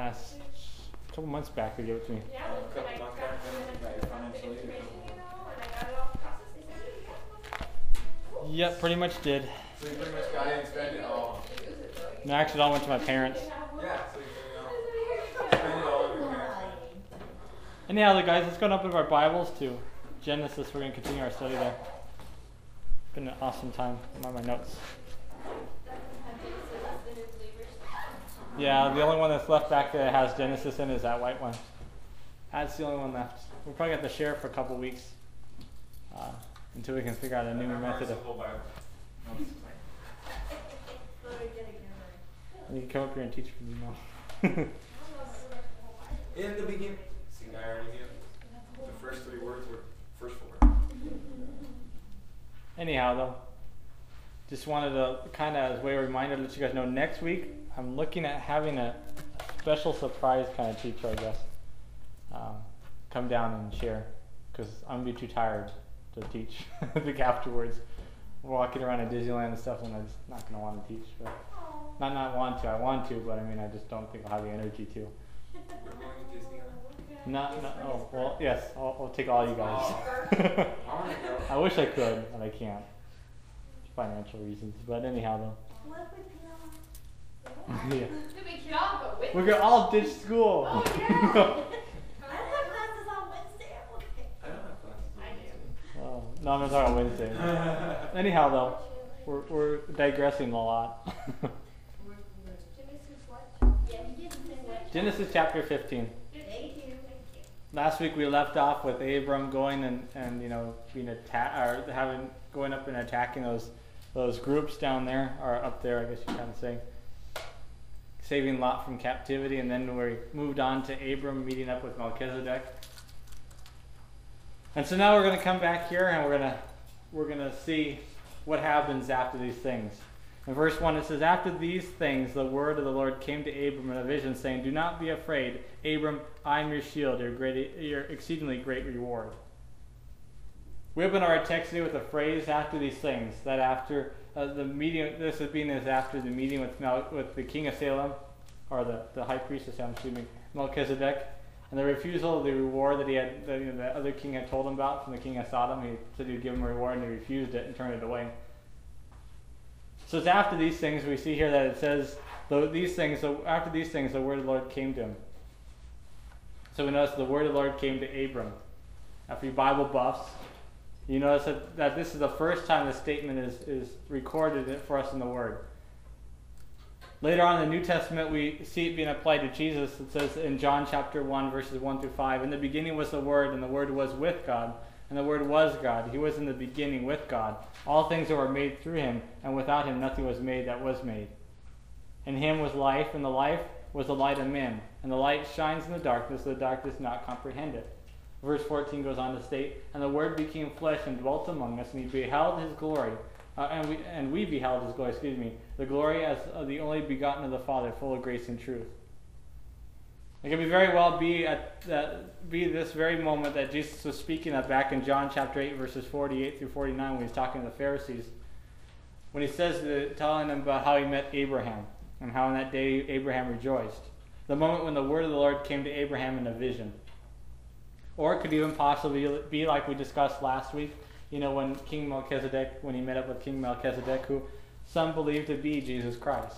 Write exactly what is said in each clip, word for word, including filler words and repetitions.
last a couple months back. They gave it to me. Yeah, a couple months back, then got your financial aid. Yep, pretty much did. So you pretty much got it and spent it all. No, actually, it all went to my parents. Yeah, so you know, spend it all on your parents. Anyhow, guys, let's go and open up our Bibles to Genesis. We're going to continue our study there. It's been an awesome time. I'm on my notes. Yeah, the only one that's left back there that has Genesis in is that white one. That's the only one left. We'll probably have to share it for a couple weeks uh, until we can figure out a new method of. You can come up here and teach me now. In the beginning. See, I already knew. The first three words were first four. Anyhow, though, just wanted to kind of, as a way of reminder, let you guys know next week I'm looking at having a special surprise kind of teacher, I guess, um, come down and share, because I'm gonna be too tired to teach. I think afterwards, walking around at Disneyland and stuff, and I'm just not gonna want to teach. But not not want to, I want to, but I mean, I just don't think I'll have the energy to. Not, not, oh, well, yes, I'll, I'll take all you guys. I wish I could, but I can't. Financial reasons. But anyhow, though. Yeah. We're going to all ditch school. Oh, yeah. I don't have classes on Wednesday. I'm okay. I don't have classes on Wednesday. Oh, no, I'm not talking about Wednesday. Anyhow, though, we're, we're digressing a lot. Genesis chapter fifteen. Last week we left off with Abram going and, and you know being attack or having going up and attacking those those groups down there or up there, I guess you kind of say, saving Lot from captivity, and then we moved on to Abram meeting up with Melchizedek. And so now we're going to come back here and we're going to we're going to see what happens after these things. In verse one it says, "After these things the word of the Lord came to Abram in a vision, saying, 'Do not be afraid, Abram, I am your shield, your great, your exceedingly great reward.'" We open our text today with a phrase, "after these things," that after uh, the meeting, this is being as after the meeting with Mel, with the king of Salem, or the, the high priest of Salem, excuse me, Melchizedek, and the refusal of the reward that he had, that, you know, the other king had told him about from the king of Sodom. He said he'd give him a reward, and he refused it and turned it away. So it's after these things we see here that it says, though these things, so after these things the word of the Lord came to him. So we notice the word of the Lord came to Abram. Now for you Bible buffs, you notice that, that this is the first time the statement is, is recorded for us in the Word. Later on in the New Testament we see it being applied to Jesus. It says in John chapter one verses one through five, "In the beginning was the Word, and the Word was with God, and the Word was God. He was in the beginning with God. All things were made through him, and without him nothing was made that was made. In him was life, and the life was the light of men. And the light shines in the darkness, so the darkness does not comprehend it." Verse fourteen goes on to state, "And the Word became flesh and dwelt among us, and he beheld his glory, uh, and we and we beheld his glory, excuse me, the glory as of the only begotten of the Father, full of grace and truth." It can be very well be at that be this very moment that Jesus was speaking of back in John chapter eight, verses forty-eight through forty-nine, when he's talking to the Pharisees, when he says, to, telling them about how he met Abraham and how on that day Abraham rejoiced. The moment when the word of the Lord came to Abraham in a vision. Or it could even possibly be like we discussed last week, you know, when King Melchizedek, when he met up with King Melchizedek, who some believe to be Jesus Christ.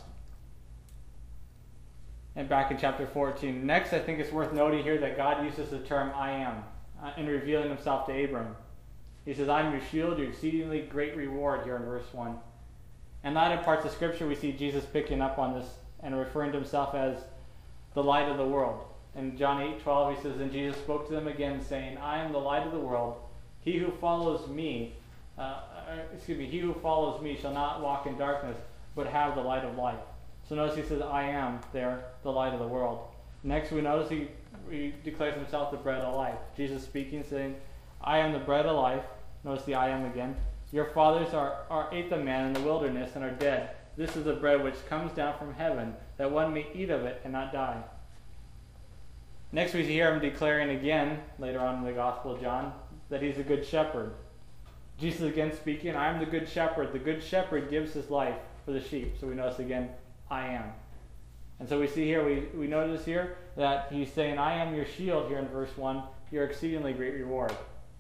And back in chapter fourteen. Next, I think it's worth noting here that God uses the term "I am" uh, in revealing himself to Abram. He says, "I'm your shield, your exceedingly great reward," here in verse one. And not in parts of Scripture we see Jesus picking up on this and referring to himself as the light of the world. In John eight twelve he says, "And Jesus spoke to them again, saying, 'I am the light of the world. He who follows me, uh, uh, excuse me, he who follows me shall not walk in darkness, but have the light of life.'" So notice he says, "I am," there, the light of the world. Next we notice he, he declares himself the bread of life. Jesus speaking, saying, "I am the bread of life." Notice the "I am" again. "Your fathers are, are ate the man in the wilderness and are dead. This is the bread which comes down from heaven, that one may eat of it and not die." Next we hear him declaring again, later on in the Gospel of John, that he's a good shepherd. Jesus again speaking, "I am the good shepherd. The good shepherd gives his life for the sheep." So we notice again, "I am." And so we see here, we, we notice here that he's saying, I am your shield here in verse one, your exceedingly great reward.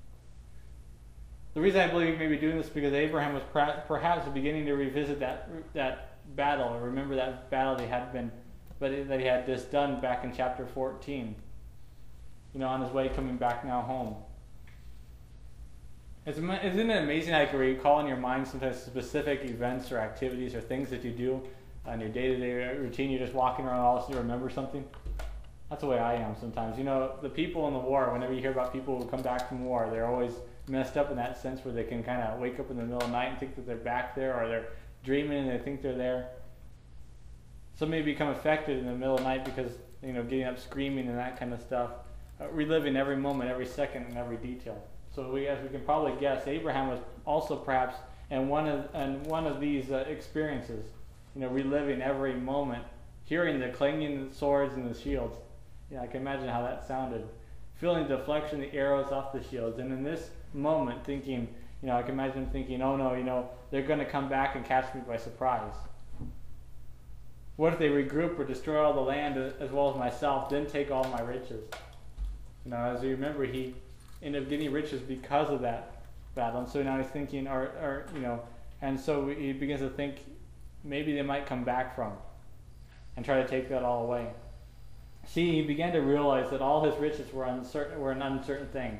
The reason I believe he may be doing this is because Abraham was perhaps beginning to revisit that that battle, or remember that battle that he had been, but that he had just done back in chapter fourteen. You know, on his way coming back now home. It's, isn't it amazing how you can recall in your mind sometimes specific events or activities or things that you do on your day-to-day routine? You're just walking around, all of a sudden you remember something. That's the way I am sometimes. You know, the people in the war, whenever you hear about people who come back from war, they're always messed up in that sense where they can kind of wake up in the middle of the night and think that they're back there, or they're dreaming and they think they're there. Some may become affected in the middle of the night because, you know, getting up screaming and that kind of stuff, uh, reliving every moment, every second, and every detail. So we, as we can probably guess, Abraham was also perhaps in one of in one of these uh, experiences, you know, reliving every moment, hearing the clanging swords and the shields. Yeah, I can imagine how that sounded. Feeling the deflection of the arrows off the shields, and in this moment thinking, you know, I can imagine thinking, oh no, you know, they're going to come back and catch me by surprise. What if they regroup or destroy all the land as well as myself, then take all my riches? You know, as you remember, he ended up getting riches because of that battle, and so now he's thinking, or, or you know, and so he begins to think maybe they might come back from and try to take that all away. See, he began to realize that all his riches were uncertain, were an uncertain thing.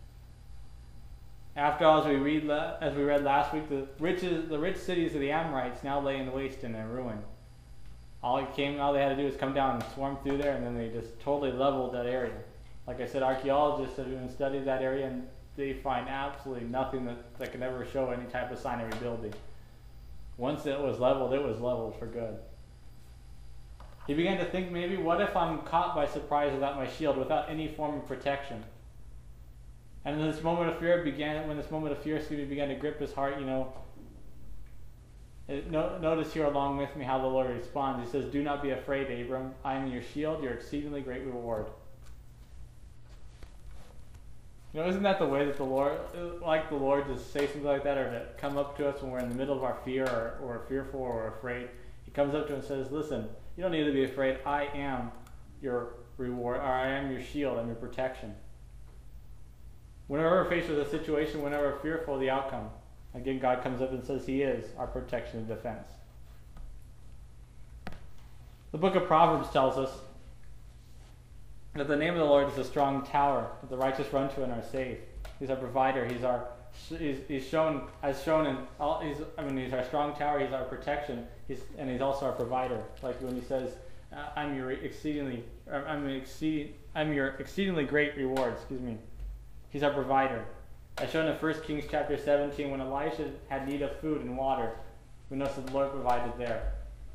After all, as we read, as we read last week, the riches, the rich cities of the Amorites now lay in waste and in ruin. All it came, all they had to do was come down and swarm through there, and then they just totally leveled that area. Like I said, archaeologists have even studied that area, and they find absolutely nothing that, that can ever show any type of sign of rebuilding. Once it was leveled, it was leveled for good. He began to think, maybe, what if I'm caught by surprise without my shield, without any form of protection? And then this moment of fear began, when this moment of fear excuse me, began to grip his heart, you know, it, no, notice here along with me how the Lord responds. He says, do not be afraid, Abram. I am your shield, your exceedingly great reward. You know, isn't that the way that the Lord, like the Lord to say something like that, or to come up to us when we're in the middle of our fear, or, or fearful or afraid? He comes up to us and says, listen, you don't need to be afraid. I am your reward, or I am your shield, I'm your protection. Whenever we're faced with a situation, whenever we're fearful of the outcome, again, God comes up and says he is our protection and defense. The book of Proverbs tells us that the name of the Lord is a strong tower that the righteous run to and are safe. He's our provider. He's our he's, he's shown as shown in all. He's I mean he's our strong tower. He's our protection. He's and he's also our provider. Like when he says, "I'm your exceedingly I'm exceeding I'm your exceedingly great reward." Excuse me. He's our provider. As shown in First Kings chapter seventeen, when Elisha had need of food and water, we notice that the Lord provided there.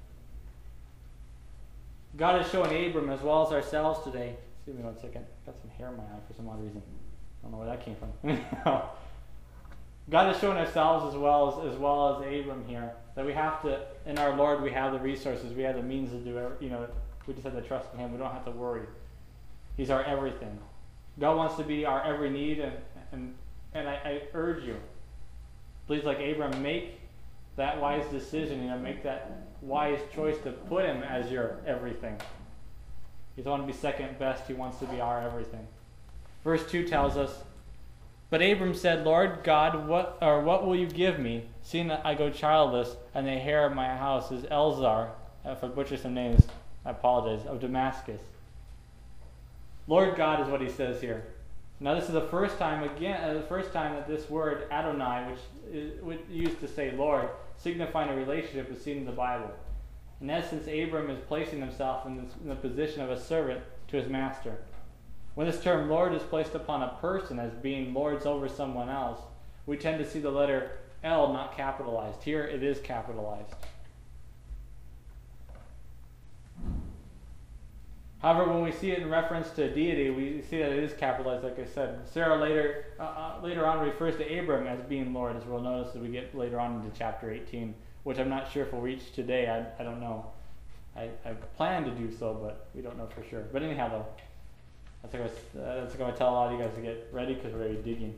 God is showing Abram as well as ourselves today. Excuse me one second. Got some hair in my eye for some odd reason. I don't know where that came from. God is showing ourselves as well as as well as Abram here that we have to, in our Lord, we have the resources, we have the means to do it. You know, we just have to trust in Him. We don't have to worry. He's our everything. God wants to be our every need, and and and I, I urge you, please, like Abram, make that wise decision. You know, make that wise choice to put Him as your everything. He doesn't want to be second best. He wants to be our everything. Verse two tells us, but Abram said, Lord God, what or what will you give me, seeing that I go childless, and the heir of my house is Elzar, if I butcher some names, I apologize, of Damascus. Lord God is what he says here. Now this is the first time, again, uh, the first time that this word Adonai, which is which used to say Lord, signifying a relationship, is seen in the Bible. In essence, Abram is placing himself in, this, in the position of a servant to his master. When this term Lord is placed upon a person as being lords over someone else, we tend to see the letter L not capitalized. Here it is capitalized. However, when we see it in reference to deity, we see that it is capitalized, like I said. Sarah later uh, uh, later on refers to Abram as being Lord, as we'll notice as we get later on into chapter eighteen, which I'm not sure if we'll reach today. I, I don't know. I, I plan to do so, but we don't know for sure. But anyhow, though, that's what I was, uh, that's what I'm going to tell a lot of you guys to get ready because we're already digging.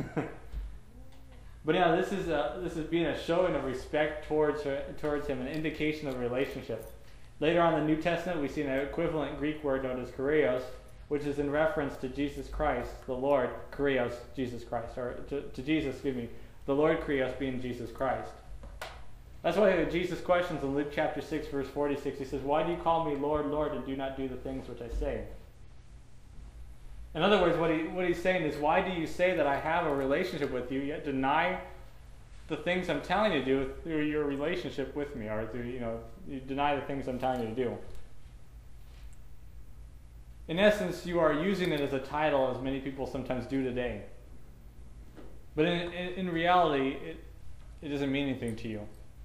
But yeah, this is a, this is being a showing of respect towards her, towards him, an indication of relationship. Later on in the New Testament, we see an equivalent Greek word known as kurios, which is in reference to Jesus Christ, the Lord, kurios, Jesus Christ, or to, to Jesus, excuse me, the Lord kurios being Jesus Christ. That's why Jesus questions in Luke chapter six, verse forty-six, he says, "Why do you call me Lord, Lord, and do not do the things which I say?" In other words, what, he, what he's saying is, why do you say that I have a relationship with you, yet deny the things I'm telling you to do through your relationship with me, or through, you know, you deny the things I'm telling you to do. In essence, you are using it as a title, as many people sometimes do today. But in, in, in reality, it, it doesn't mean anything to you.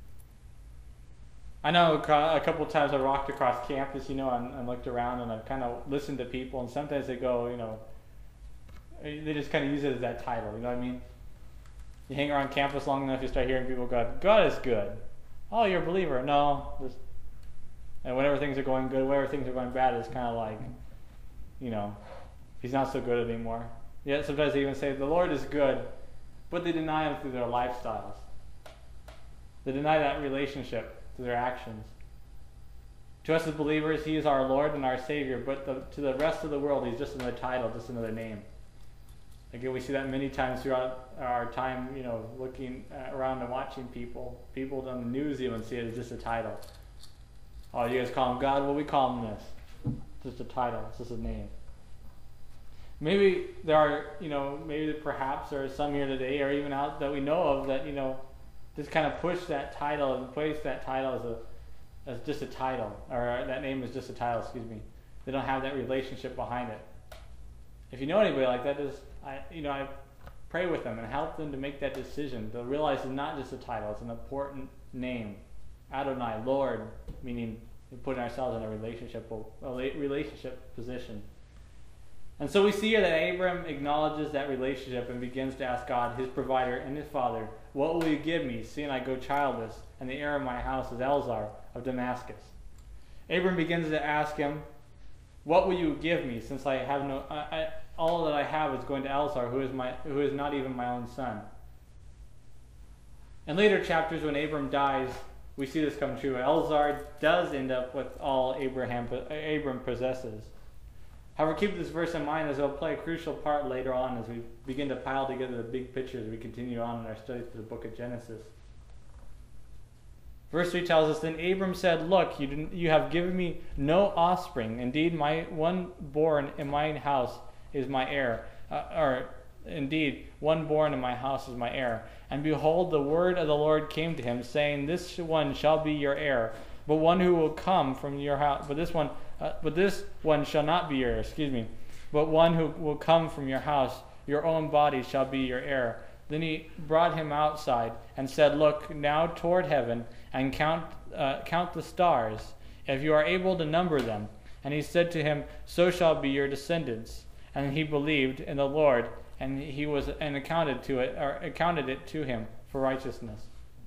I know a couple of times I walked across campus, you know, and, and looked around, and I've kind of listened to people, and sometimes they go, you know, they just kind of use it as that title, you know what I mean? You hang around campus long enough, you start hearing people go, "God is good." "Oh, you're a believer." No. Just, and whenever things are going good, whenever things are going bad, it's kind of like, you know, he's not so good anymore. Yet sometimes they even say, "The Lord is good," but they deny him through their lifestyles. They deny that relationship through their actions. To us as believers, he is our Lord and our Savior, but the, to the rest of the world, he's just another title, just another name. Again, we see that many times throughout our time, you know, looking around and watching people. People on the news even see it as just a title. "Oh, you guys call him God? Well, we call him this." Just a title. It's just a name. Maybe there are, you know, maybe perhaps there are some here today, or even out that we know of, that, you know, just kind of push that title and place that title as a, as just a title, or that name is just a title. Excuse me. They don't have that relationship behind it. If you know anybody like that, just I, you know, I pray with them and help them to make that decision. To realize it's not just a title; it's an important name. Adonai, Lord, meaning we're putting ourselves in a relationship, a relationship position. And so we see here that Abram acknowledges that relationship and begins to ask God, his provider and his father, "What will you give me, seeing I go childless, and the heir of my house is Elzar of Damascus?" Abram begins to ask him, "What will you give me, since I have no, I, I, all that I have is going to Elzar, who is my, who is not even my own son?" In later chapters, when Abram dies, we see this come true. Elzar does end up with all Abraham, Abram possesses. However, keep this verse in mind, as it will play a crucial part later on as we begin to pile together the big picture as we continue on in our study through the book of Genesis. Verse three tells us, "Then Abram said, Look, you, didn't, you have given me no offspring. Indeed, my one born in my house is my heir. Uh, or, indeed, one born in my house is my heir. And behold, the word of the Lord came to him, saying, This one shall be your heir, but one who will come from your house, but this one, uh, but this one shall not be your heir, excuse me, but one who will come from your house, your own body shall be your heir. Then he brought him outside and said, Look now toward heaven and count uh, count the stars, if you are able to number them. And he said to him, So shall be your descendants. And he believed in the Lord, and he was and accounted to it or accounted it to him for righteousness."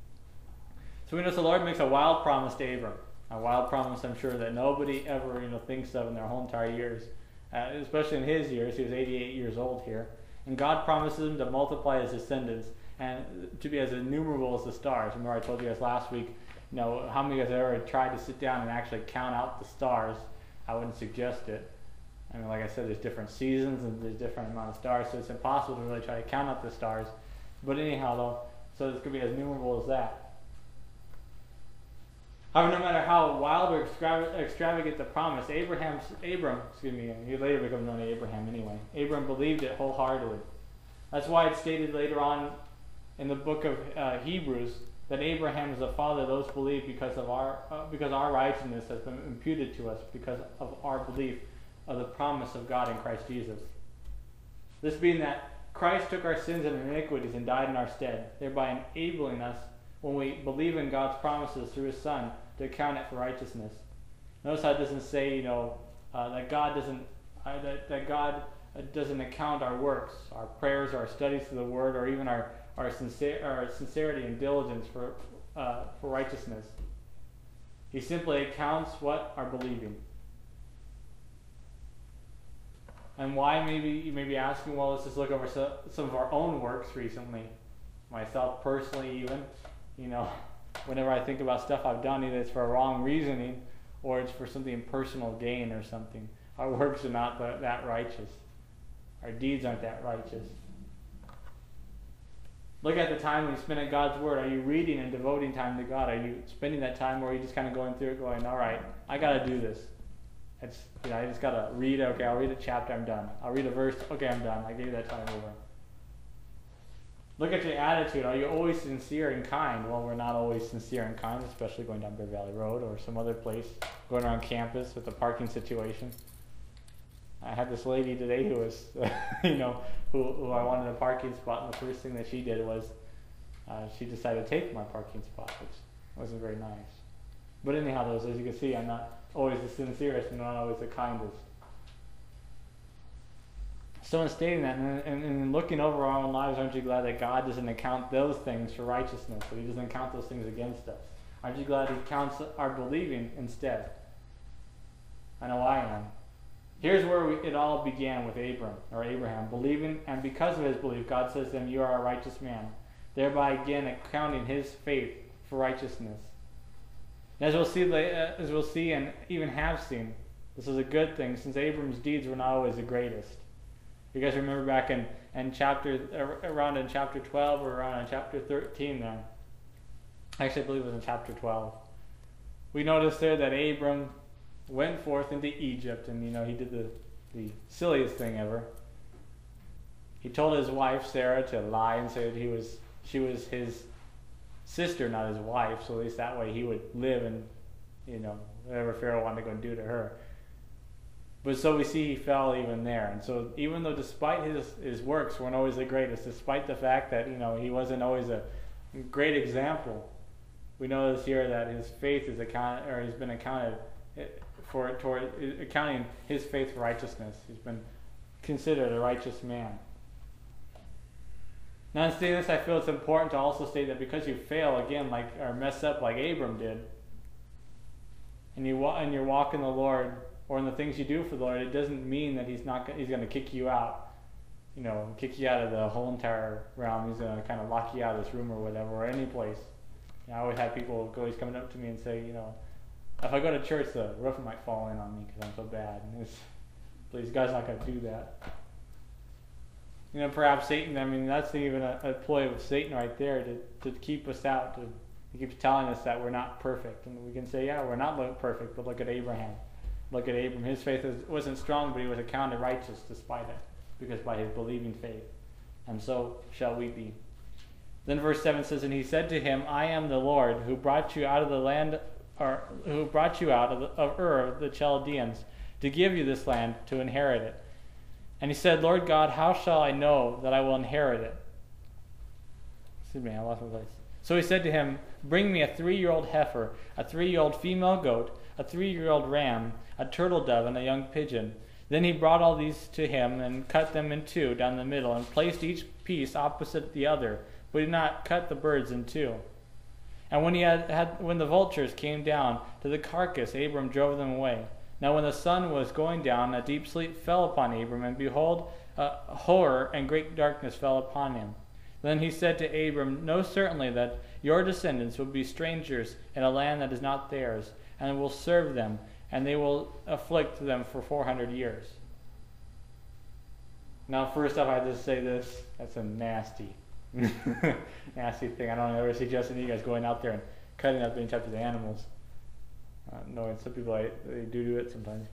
So we notice the Lord makes a wild promise to Abram, a wild promise I'm sure that nobody ever you know thinks of in their whole entire years, uh, especially in his years. He was eighty-eight years old here, and God promises him to multiply his descendants and to be as innumerable as the stars. Remember, I told you guys last week, you know, how many of you guys ever tried to sit down and actually count out the stars? I wouldn't suggest it. I mean, like I said, there's different seasons and there's different amount of stars, so it's impossible to really try to count out the stars. But anyhow, though, so it's going to be as numerable as that. However, no matter how wild or extravagant the promise, Abraham's, Abram, excuse me, he later becomes known as Abraham anyway. Abram believed it wholeheartedly. That's why it's stated later on in the book of uh, Hebrews that Abraham is the father of those who believe because of our uh, because our righteousness has been imputed to us because of our belief of the promise of God in Christ Jesus. This being that Christ took our sins and iniquities and died in our stead, thereby enabling us, when we believe in God's promises through his Son, to account it for righteousness. Notice how it doesn't say, you know, uh, that God doesn't uh, that, that God uh, doesn't account our works, our prayers, our studies of the Word, or even our our, sincere, our sincerity and diligence for uh, for righteousness. He simply accounts what are believing. And why, maybe you may be asking, well, let's just look over so, some of our own works recently. Myself personally even, you know, whenever I think about stuff I've done, either it's for wrong reasoning or it's for something personal gain or something. Our works are not that, that righteous. Our deeds aren't that righteous. Look at the time you spend at God's Word. Are you reading and devoting time to God? Are you spending that time, or are you just kind of going through it going, all right, I got to do this. It's, you know, I just got to read, okay, I'll read a chapter, I'm done. I'll read a verse, okay, I'm done. I gave that time over. Look at your attitude. Are you always sincere and kind? Well, we're not always sincere and kind, especially going down Bear Valley Road or some other place, going around campus with the parking situation. I had this lady today who was, uh, you know, who, who I wanted a parking spot, and the first thing that she did was uh, she decided to take my parking spot, which wasn't very nice. But anyhow, those, as you can see, I'm not always the sincerest and not always the kindest. So in stating that and, and, and looking over our own lives, aren't you glad that God doesn't account those things for righteousness, that He doesn't count those things against us? Aren't you glad He counts our believing instead? I know I am. Here's where we, it all began with Abram, or Abraham, believing, and because of his belief, God says to him, you are a righteous man, thereby again accounting his faith for righteousness. And as we'll see, as we'll see, and even have seen, this is a good thing, since Abram's deeds were not always the greatest. You guys remember back in, in chapter, around in chapter twelve, or around in chapter thirteen there. Actually, I believe it was in chapter twelve. We noticed there that Abram went forth into Egypt, and you know he did the, the silliest thing ever. He told his wife Sarah to lie and say that he was she was his sister, not his wife, so at least that way he would live and, you know, whatever Pharaoh wanted to go and do to her. But so we see he fell even there. And so even though despite his, his works weren't always the greatest, despite the fact that, you know, he wasn't always a great example, we notice here that his faith is accounted, or he's been accounted for toward accounting his faith for righteousness. He's been considered a righteous man. Now in stating this, I feel it's important to also state that because you fail again, like or mess up like Abram did, and you wa- and you're walking the Lord, or in the things you do for the Lord, it doesn't mean that He's not He's going to kick you out, you know, kick you out of the whole entire realm. He's going to kind of lock you out of this room or whatever, or any place. You know, I always have people always coming up to me and say, you know, if I go to church, the roof might fall in on me because I'm so bad. And it's, please, God's not going to do that. You know, perhaps Satan, I mean, that's even a, a ploy of Satan right there to, to keep us out. To, he keeps telling us that we're not perfect. And we can say, yeah, we're not perfect, but look at Abraham. Look at Abram. His faith was, wasn't strong, but he was accounted righteous despite it, because by his believing faith. And so shall we be. Then verse seven says, and he said to him, I am the Lord who brought you out of the land, or who brought you out of, the, of Ur, the Chaldeans, to give you this land to inherit it. And he said, Lord God, how shall I know that I will inherit it? Excuse me, I lost my place. So he said to him, bring me a three-year-old heifer, a three-year-old female goat, a three-year-old ram, a turtle dove, and a young pigeon. Then he brought all these to him and cut them in two down the middle, and placed each piece opposite the other, but did not cut the birds in two. And when he had, had when the vultures came down to the carcass, Abram drove them away. Now when the sun was going down, a deep sleep fell upon Abram, and behold, a horror and great darkness fell upon him. Then he said to Abram, know certainly that your descendants will be strangers in a land that is not theirs, and will serve them, and they will afflict them for four hundred years. Now first off, I have to say this, that's a nasty, nasty thing. I don't ever suggest any of you guys going out there and cutting up any type of animals. Uh, no, some people, I, they do do it sometimes.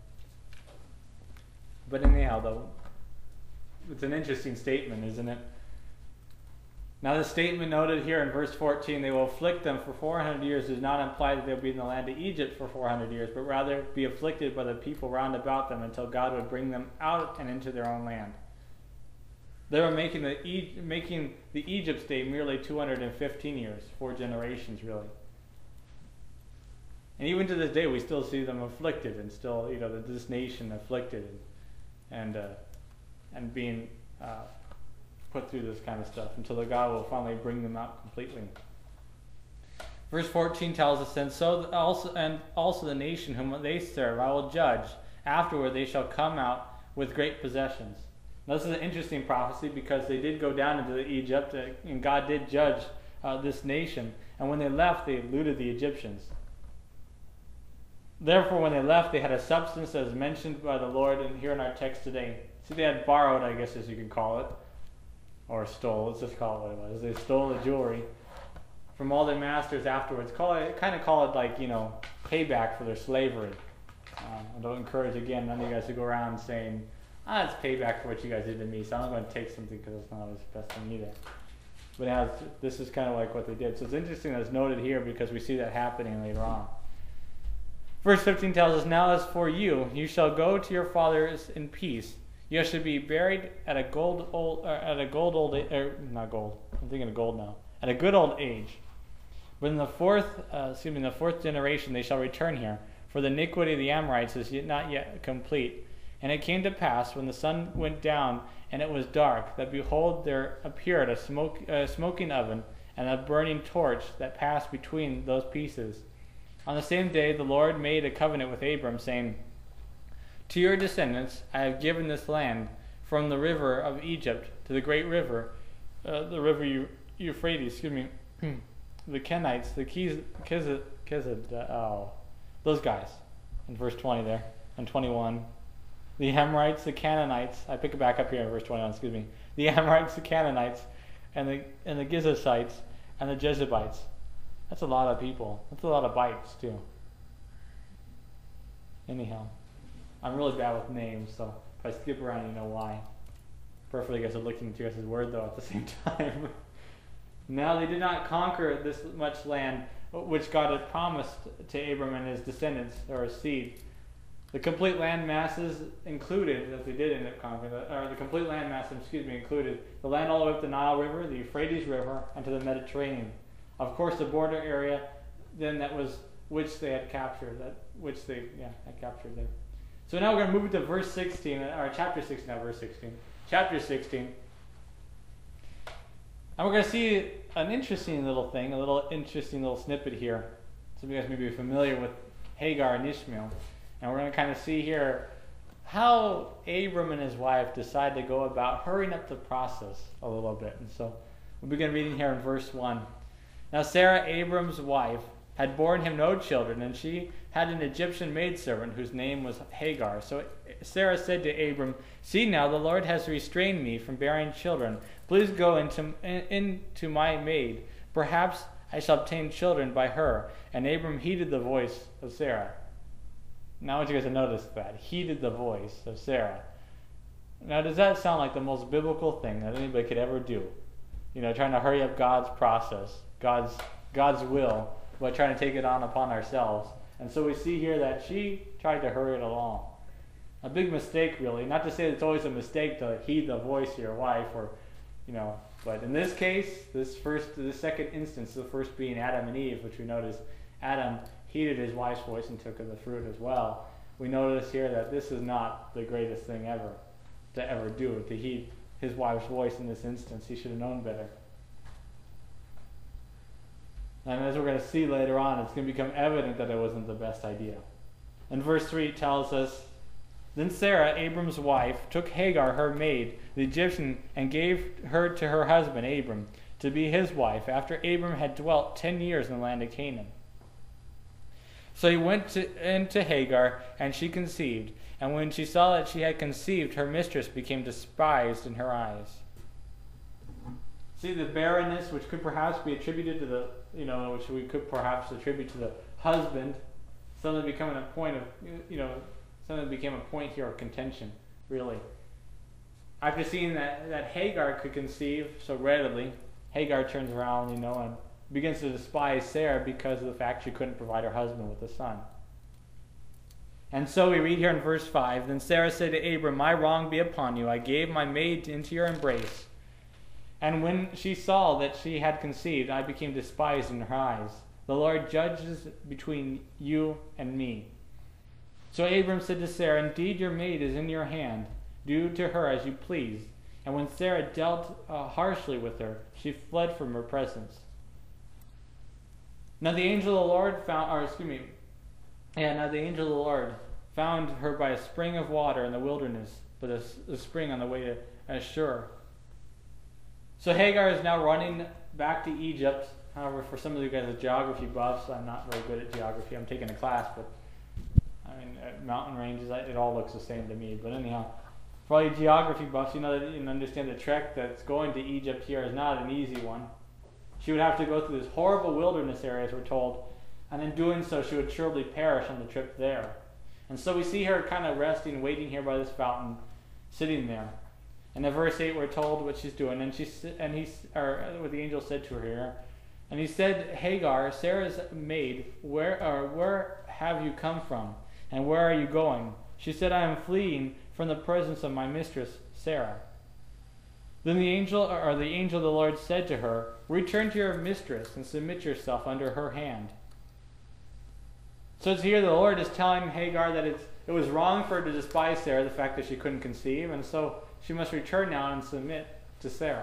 But anyhow, though, it's an interesting statement, isn't it? Now the statement noted here in verse fourteen, they will afflict them for four hundred years, does not imply that they'll be in the land of Egypt for four hundred years, but rather be afflicted by the people round about them until God would bring them out and into their own land. They were making the, e- making the Egypt stay merely two hundred fifteen years, four generations really. And even to this day, we still see them afflicted, and still, you know, this nation afflicted, and and, uh, and being uh, put through this kind of stuff until the God will finally bring them out completely. Verse fourteen tells us, and so also and also the nation whom they serve I will judge. Afterward, they shall come out with great possessions. Now, this is an interesting prophecy because they did go down into Egypt, uh, and God did judge uh, this nation. And when they left, they looted the Egyptians. Therefore, when they left, they had a substance as mentioned by the Lord and here in our text today. See, they had borrowed, I guess, as you can call it, or stole. Let's just call it what it was. They stole the jewelry from all their masters afterwards. Call it, kind of call it like, you know, payback for their slavery. Um, I don't encourage, again, none of you guys to go around saying, ah, it's payback for what you guys did to me, so I'm not going to take something because it's not always the best thing either. But it has, this is kind of like what they did. So it's interesting that it's noted here because we see that happening later on. Verse fifteen tells us, now as for you, you shall go to your fathers in peace. You shall be buried at a gold old, uh, at a gold old, er, not gold. I'm thinking of gold now. At a good old age. But in the fourth, uh, excuse me, in the fourth generation they shall return here, for the iniquity of the Amorites is yet not yet complete. And it came to pass when the sun went down and it was dark, that behold, there appeared a smoke, uh, smoking oven and a burning torch that passed between those pieces. On the same day the Lord made a covenant with Abram, saying, to your descendants I have given this land, from the river of Egypt to the great river, uh, the river Eu- Euphrates, excuse me, the Kenites, the Kiz, Kiz, Kiz, uh, oh, those guys, in verse twenty there, and twenty-one. The Amorites, the Canaanites, I pick it back up here in verse twenty-one, excuse me. The Amorites, the Canaanites, and the and the Gizezites, and the Jezebites. That's a lot of people. That's a lot of bites, too. Anyhow, I'm really bad with names, so if I skip around, you know why. Perfectly, guys are looking at you guys' word, though, at the same time. Now they did not conquer this much land, which God had promised to Abram and his descendants, or his seed. The complete land masses included, that they did end up conquering, or the complete land masses, excuse me, included the land all the way up the Nile River, the Euphrates River, and to the Mediterranean. Of course, the border area, then that was which they had captured, that which they yeah had captured there. So now we're going to move it to verse sixteen, or chapter sixteen, not verse sixteen, chapter sixteen, and we're going to see an interesting little thing, a little interesting little snippet here. Some of you guys may be familiar with Hagar and Ishmael. And we're going to kind of see here how Abram and his wife decide to go about hurrying up the process a little bit. And so we'll begin reading here in verse one. Now Sarah, Abram's wife, had borne him no children, and she had an Egyptian maidservant whose name was Hagar. So Sarah said to Abram, see now, the Lord has restrained me from bearing children. Please go into, in, into my maid. Perhaps I shall obtain children by her. And Abram heeded the voice of Sarah. Now I want you guys to notice that. Heeded the voice of Sarah. Now does that sound like the most biblical thing that anybody could ever do? You know, trying to hurry up God's process, God's God's will, but trying to take it on upon ourselves. And so we see here that she tried to hurry it along. A big mistake, really. Not to say it's always a mistake to heed the voice of your wife, or, you know, but in this case, this first, this second instance, the first being Adam and Eve, which we notice Adam heeded his wife's voice and took of the fruit as well. We notice here that this is not the greatest thing ever to ever do, to heed his wife's voice in this instance. He should have known better. And as we're going to see later on, it's going to become evident that it wasn't the best idea. In verse three, it tells us, then Sarah, Abram's wife, took Hagar, her maid, the Egyptian, and gave her to her husband, Abram, to be his wife, after Abram had dwelt ten years in the land of Canaan. So he went to, into Hagar, and she conceived. And when she saw that she had conceived, her mistress became despised in her eyes. See, the barrenness, which could perhaps be attributed to the, you know, which we could perhaps attribute to the husband, suddenly becoming a point of, you know, suddenly became a point here of contention, really. After seeing that, that Hagar could conceive so readily, Hagar turns around, you know, and begins to despise Sarah because of the fact she couldn't provide her husband with a son. And so we read here in verse five, then Sarah said to Abram, my wrong be upon you. I gave my maid into your embrace. And when she saw that she had conceived, I became despised in her eyes. The Lord judges between you and me. So Abram said to Sarah, indeed your maid is in your hand. Do to her as you please. And when Sarah dealt uh, harshly with her, she fled from her presence. Now the angel of the Lord found, or excuse me, yeah, now the angel of the Lord found her by a spring of water in the wilderness, but a, a spring on the way to Ashur. So Hagar is now running back to Egypt. However, for some of you guys are geography buffs, I'm not very good at geography. I'm taking a class, but and uh, mountain ranges. It all looks the same to me. But anyhow, for all you geography buffs, you know that you understand the trek that's going to Egypt here is not an easy one. She would have to go through this horrible wilderness area, as we're told, and in doing so, she would surely perish on the trip there. And so we see her kind of resting, waiting here by this fountain, sitting there. And in verse eight, we're told what she's doing, and she and he, or what the angel said to her here. And he said, Hagar, Sarah's maid, where or where have you come from, and where are you going? She said, I am fleeing from the presence of my mistress Sarah. Then the angel, or the angel of the Lord said to her, return to your mistress and submit yourself under her hand. So it's here the Lord is telling Hagar that it's, it was wrong for her to despise Sarah, the fact that she couldn't conceive, and so she must return now and submit to Sarah.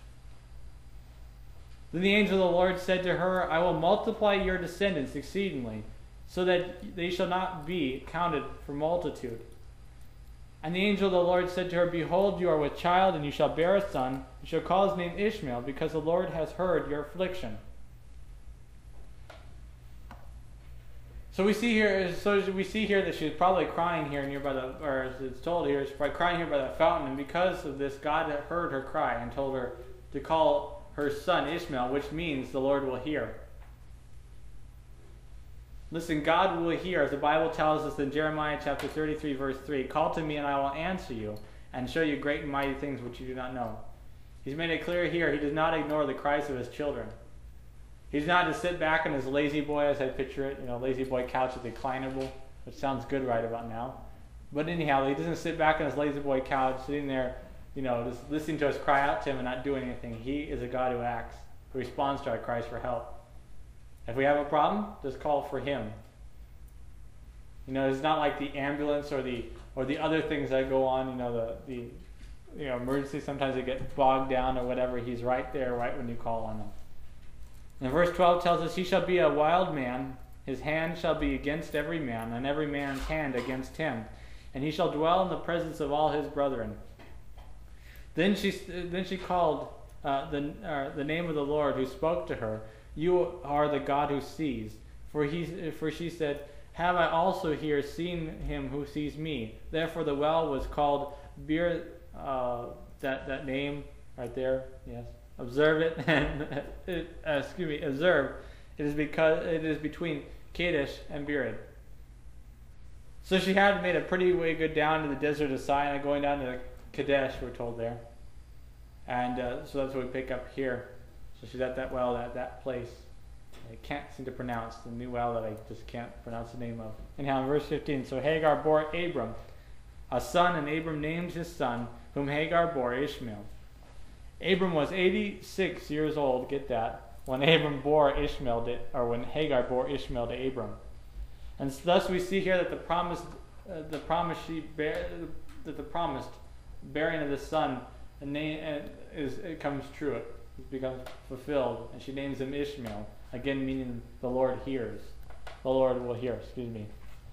Then the angel of the Lord said to her, I will multiply your descendants exceedingly, so that they shall not be counted for multitude. And the angel of the Lord said to her, behold, you are with child, and you shall bear a son. You shall call his name Ishmael, because the Lord has heard your affliction. So we see here, so we see here that she's probably crying here near by the, or as it's told here, she's probably crying here by the fountain, and because of this, God had heard her cry and told her to call her son Ishmael, which means the Lord will hear. Listen, God will hear, as the Bible tells us in Jeremiah chapter thirty-three, verse three, call to me and I will answer you, and show you great and mighty things which you do not know. He's made it clear here, he does not ignore the cries of his children. He's not to sit back on his lazy boy, as I picture it, you know, lazy boy couch is reclinable, which sounds good right about now. But anyhow, he doesn't sit back on his lazy boy couch, sitting there, you know, just listening to us cry out to him and not doing anything. He is a God who acts, who responds to our cries for help. If we have a problem, just call for him. You know, it's not like the ambulance or the or the other things that go on, you know, the, the you know, emergency, sometimes they get bogged down or whatever. He's right there, right when you call on him. And verse twelve tells us, he shall be a wild man, his hand shall be against every man, and every man's hand against him, and he shall dwell in the presence of all his brethren. Then she then she called uh, the uh, the name of the Lord who spoke to her. You are the God who sees. For he for she said, have I also here seen him who sees me? Therefore the well was called Beer. Uh, that that name right there. Yes. Observe it, and it, uh, excuse me, observe. It is because it is between Kadesh and Bered. So she had made a pretty way good down to the desert of Sinai, going down to Kadesh, we're told there. And uh, so that's what we pick up here. So she's at that well, at that place. I can't seem to pronounce the new well that I just can't pronounce the name of. Anyhow, in verse fifteen, so Hagar bore Abram a son, and Abram named his son, whom Hagar bore Ishmael. Abram was eighty-six years old, get that, when Abram bore Ishmael, to, or when Hagar bore Ishmael to Abram. And thus we see here that the promise, uh, the promise she bear, that the promised bearing of the son, and name, uh, is it comes true. It becomes fulfilled, and she names him Ishmael. Again, meaning the Lord hears. The Lord will hear. Excuse me.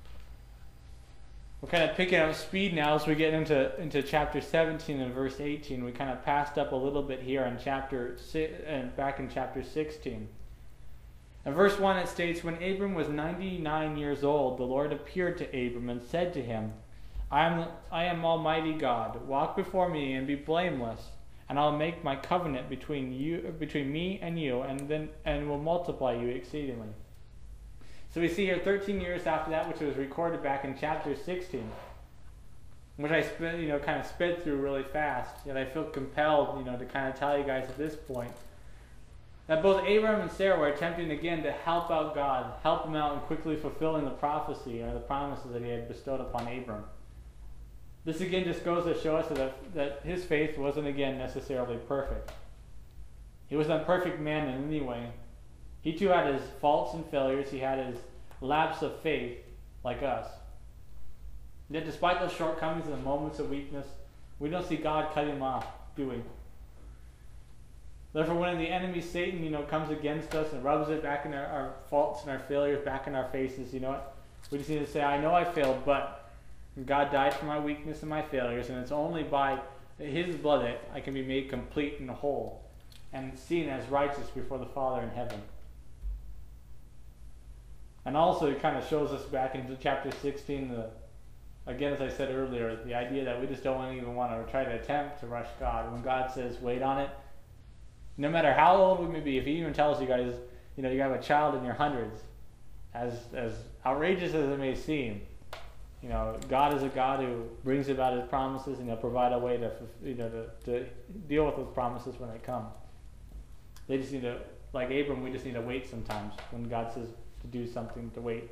We're kind of picking up speed now as we get into into chapter seventeen and verse eighteen. We kind of passed up a little bit here in chapter six, and back in chapter sixteen. In verse one it states, when Abram was ninety-nine years old, the Lord appeared to Abram and said to him, I am I am Almighty God. Walk before me and be blameless, and I'll make my covenant between you between me and you, and then and will multiply you exceedingly. So we see here thirteen years after that, which was recorded back in chapter sixteen, which I sped, you know, kind of sped through really fast. Yet I feel compelled, you know, to kind of tell you guys at this point that both Abraham and Sarah were attempting again to help out God, help him out in quickly fulfilling the prophecy or the promises that he had bestowed upon Abram. This again just goes to show us that, that his faith wasn't again necessarily perfect. He was not a perfect man in any way. He too had his faults and failures. He had his lapse of faith like us. Yet despite those shortcomings and the moments of weakness, we don't see God cut him off, do we? Therefore, when the enemy Satan, you know, comes against us and rubs it back in our, our faults and our failures back in our faces, you know what? We just need to say, I know I failed, but God died for my weakness and my failures, and it's only by his blood that I can be made complete and whole and seen as righteous before the Father in heaven. And also it kind of shows us back into chapter sixteen, the, again, as I said earlier, the idea that we just don't even want to try to attempt to rush God. When God says, wait on it, no matter how old we may be, if he even tells you guys, you know, you have a child in your hundreds, as as outrageous as it may seem, you know, God is a God who brings about his promises, and he'll provide a way to, you know, to, to deal with those promises when they come. They just need to, like Abram, we just need to wait sometimes when God says to do something, to wait.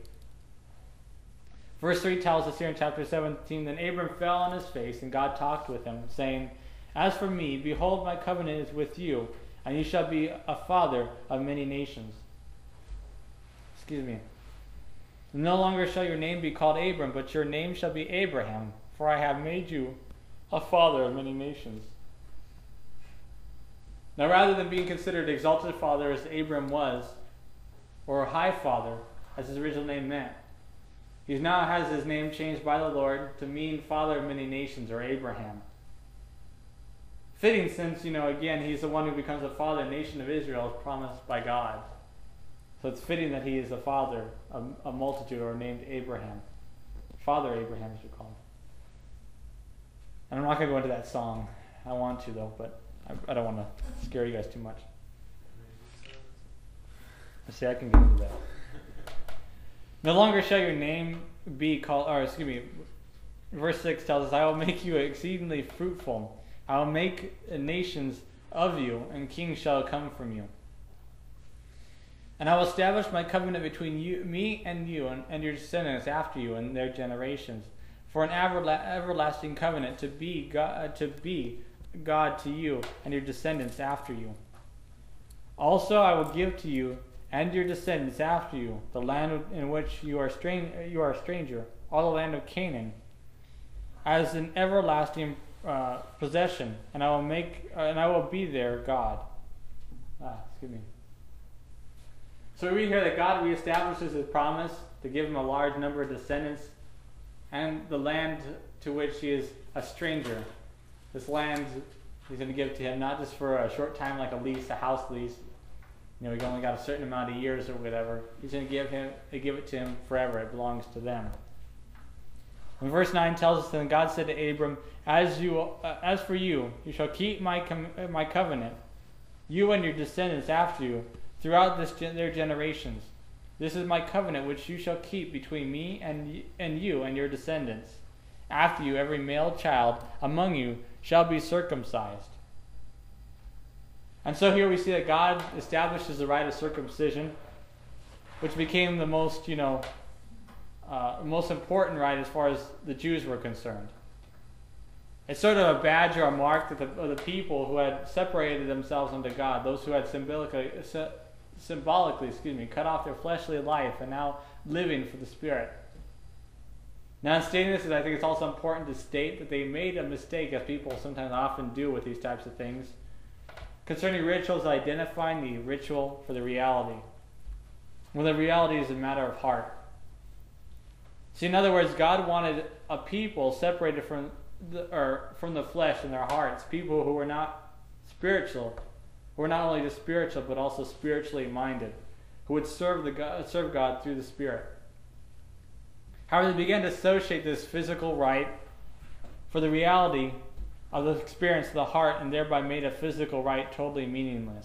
Verse three tells us here in chapter seventeen, then Abram fell on his face, and God talked with him, saying, as for me, behold, my covenant is with you, and you shall be a father of many nations. Excuse me. No longer shall your name be called Abram, but your name shall be Abraham, for I have made you a father of many nations. Now, rather than being considered exalted father as Abram was, or high father, as his original name meant, he now has his name changed by the Lord to mean father of many nations, or Abraham. Fitting, since, you know, again, he's the one who becomes the father of the nation of Israel as promised by God. So it's fitting that he is the father of a multitude, or named Abraham. Father Abraham, as you call him. And I'm not going to go into that song. I want to, though, but I, I don't want to scare you guys too much. See, I can get into that. No longer shall your name be called, or excuse me, verse six tells us, I will make you exceedingly fruitful. I will make nations of you, and kings shall come from you. And I will establish my covenant between you, me and you, and, and your descendants after you, and their generations, for an everla- everlasting covenant to be God, to be God to you and your descendants after you. Also, I will give to you and your descendants after you the land in which you are strange, you are a stranger, all the land of Canaan, as an everlasting uh, possession, and I will make, uh, and I will be their God. Ah, excuse me. So we hear that God reestablishes his promise to give him a large number of descendants and the land to which he is a stranger. This land he's going to give to him not just for a short time like a lease, a house lease. You know, he only got a certain amount of years or whatever. He's going to give him, give it to him forever. It belongs to them. When verse nine tells us, then God said to Abram, as you, uh, as for you, you shall keep my com- my covenant, you and your descendants after you, throughout this gen- their generations. This is my covenant which you shall keep between me and y- and you and your descendants. After you, every male child among you shall be circumcised. And so here we see that God establishes the rite of circumcision, which became the most, you know, uh, most important rite as far as the Jews were concerned. It's sort of a badge or a mark that the, of the people who had separated themselves unto God, those who had symbolically, symbolically, excuse me, cut off their fleshly life and now living for the Spirit. Now, in stating this, I think it's also important to state that they made a mistake, as people sometimes often do with these types of things, concerning rituals, identifying the ritual for the reality. Well, the reality is a matter of heart. See, in other words, God wanted a people separated from the, or from the flesh in their hearts, people who were not spiritual, who were not only just spiritual but also spiritually minded, who would serve the God, serve God through the Spirit. However, they began to associate this physical rite for the reality of the experience of the heart, and thereby made a physical rite totally meaningless.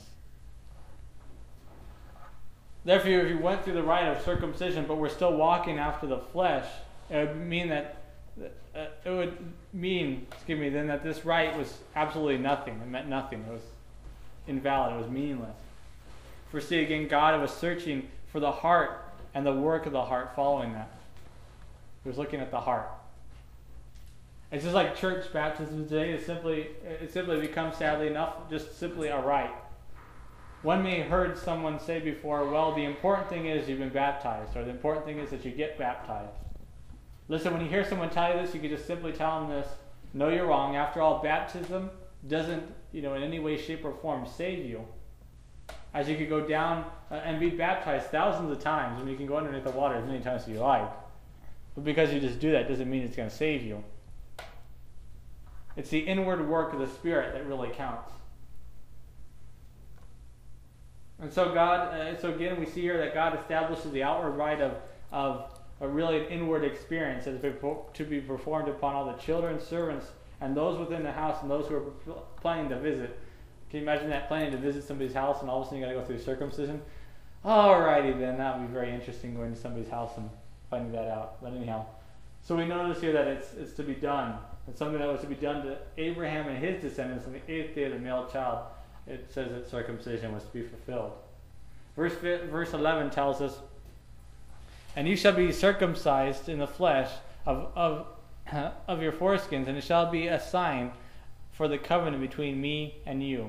Therefore, if you went through the rite of circumcision but were still walking after the flesh, it would mean that uh, it would mean, excuse me, then that this rite was absolutely nothing. It meant nothing. It was invalid. It was meaningless. For see, again, God was searching for the heart and the work of the heart following that. He was looking at the heart. It's just like church baptism today. It simply, it simply becomes, sadly enough, just simply a rite. One may have heard someone say before, well, the important thing is you've been baptized, or the important thing is that you get baptized. Listen, when you hear someone tell you this, you can just simply tell them this. No, you're wrong. After all, baptism doesn't, you know, in any way, shape, or form save you. As you could go down uh, and be baptized thousands of times, and you can go underneath the water as many times as you like. But because you just do that doesn't mean it's going to save you. It's the inward work of the Spirit that really counts. And so God, uh, so again, we see here that God establishes the outward rite of of a really an inward experience as to be performed upon all the children, servants, and those within the house, and those who are planning to visit. Can you imagine that, planning to visit somebody's house, and all of a sudden you got to go through circumcision? Alrighty then, that would be very interesting, going to somebody's house and finding that out. But anyhow, so we notice here that it's it's to be done. It's something that was to be done to Abraham and his descendants on the eighth day of the male child. It says that circumcision was to be fulfilled. Verse verse eleven tells us, "And you shall be circumcised in the flesh of of of your foreskins, and it shall be a sign for the covenant between me and you.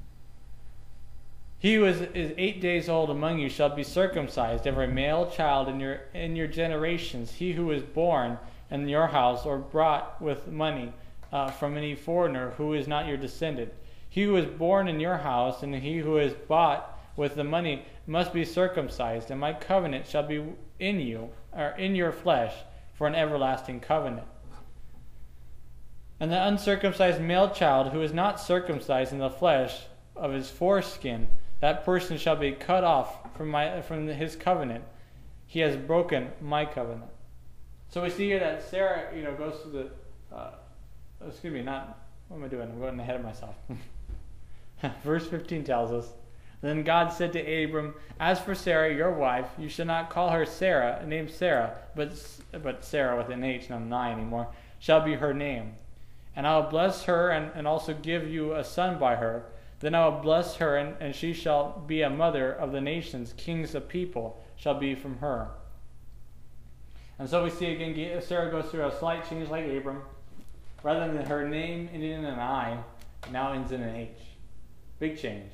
He who is, is eight days old among you shall be circumcised, every male child in your in your generations. He who is born in your house or brought with money uh, from any foreigner who is not your descendant. He who is born in your house and he who is bought with the money must be circumcised, and my covenant shall be in you, or in your flesh, for an everlasting covenant. And the uncircumcised male child who is not circumcised in the flesh of his foreskin, that person shall be cut off from my from his covenant. He has broken my covenant." So we see here that Sarah, you know, goes to the. Uh, excuse me, not. What am I doing? I'm going ahead of myself. Verse fifteen tells us, "Then God said to Abram, as for Sarah, your wife, you shall not call her Sarah, named Sarah, but but Sarah with an H, not an I anymore, shall be her name. And I will bless her and, and also give you a son by her. Then I will bless her, and, and she shall be a mother of the nations. Kings of people shall be from her." And so we see again, Sarah goes through a slight change like Abram. Rather than her name ending in an I, it now ends in an H. Big change.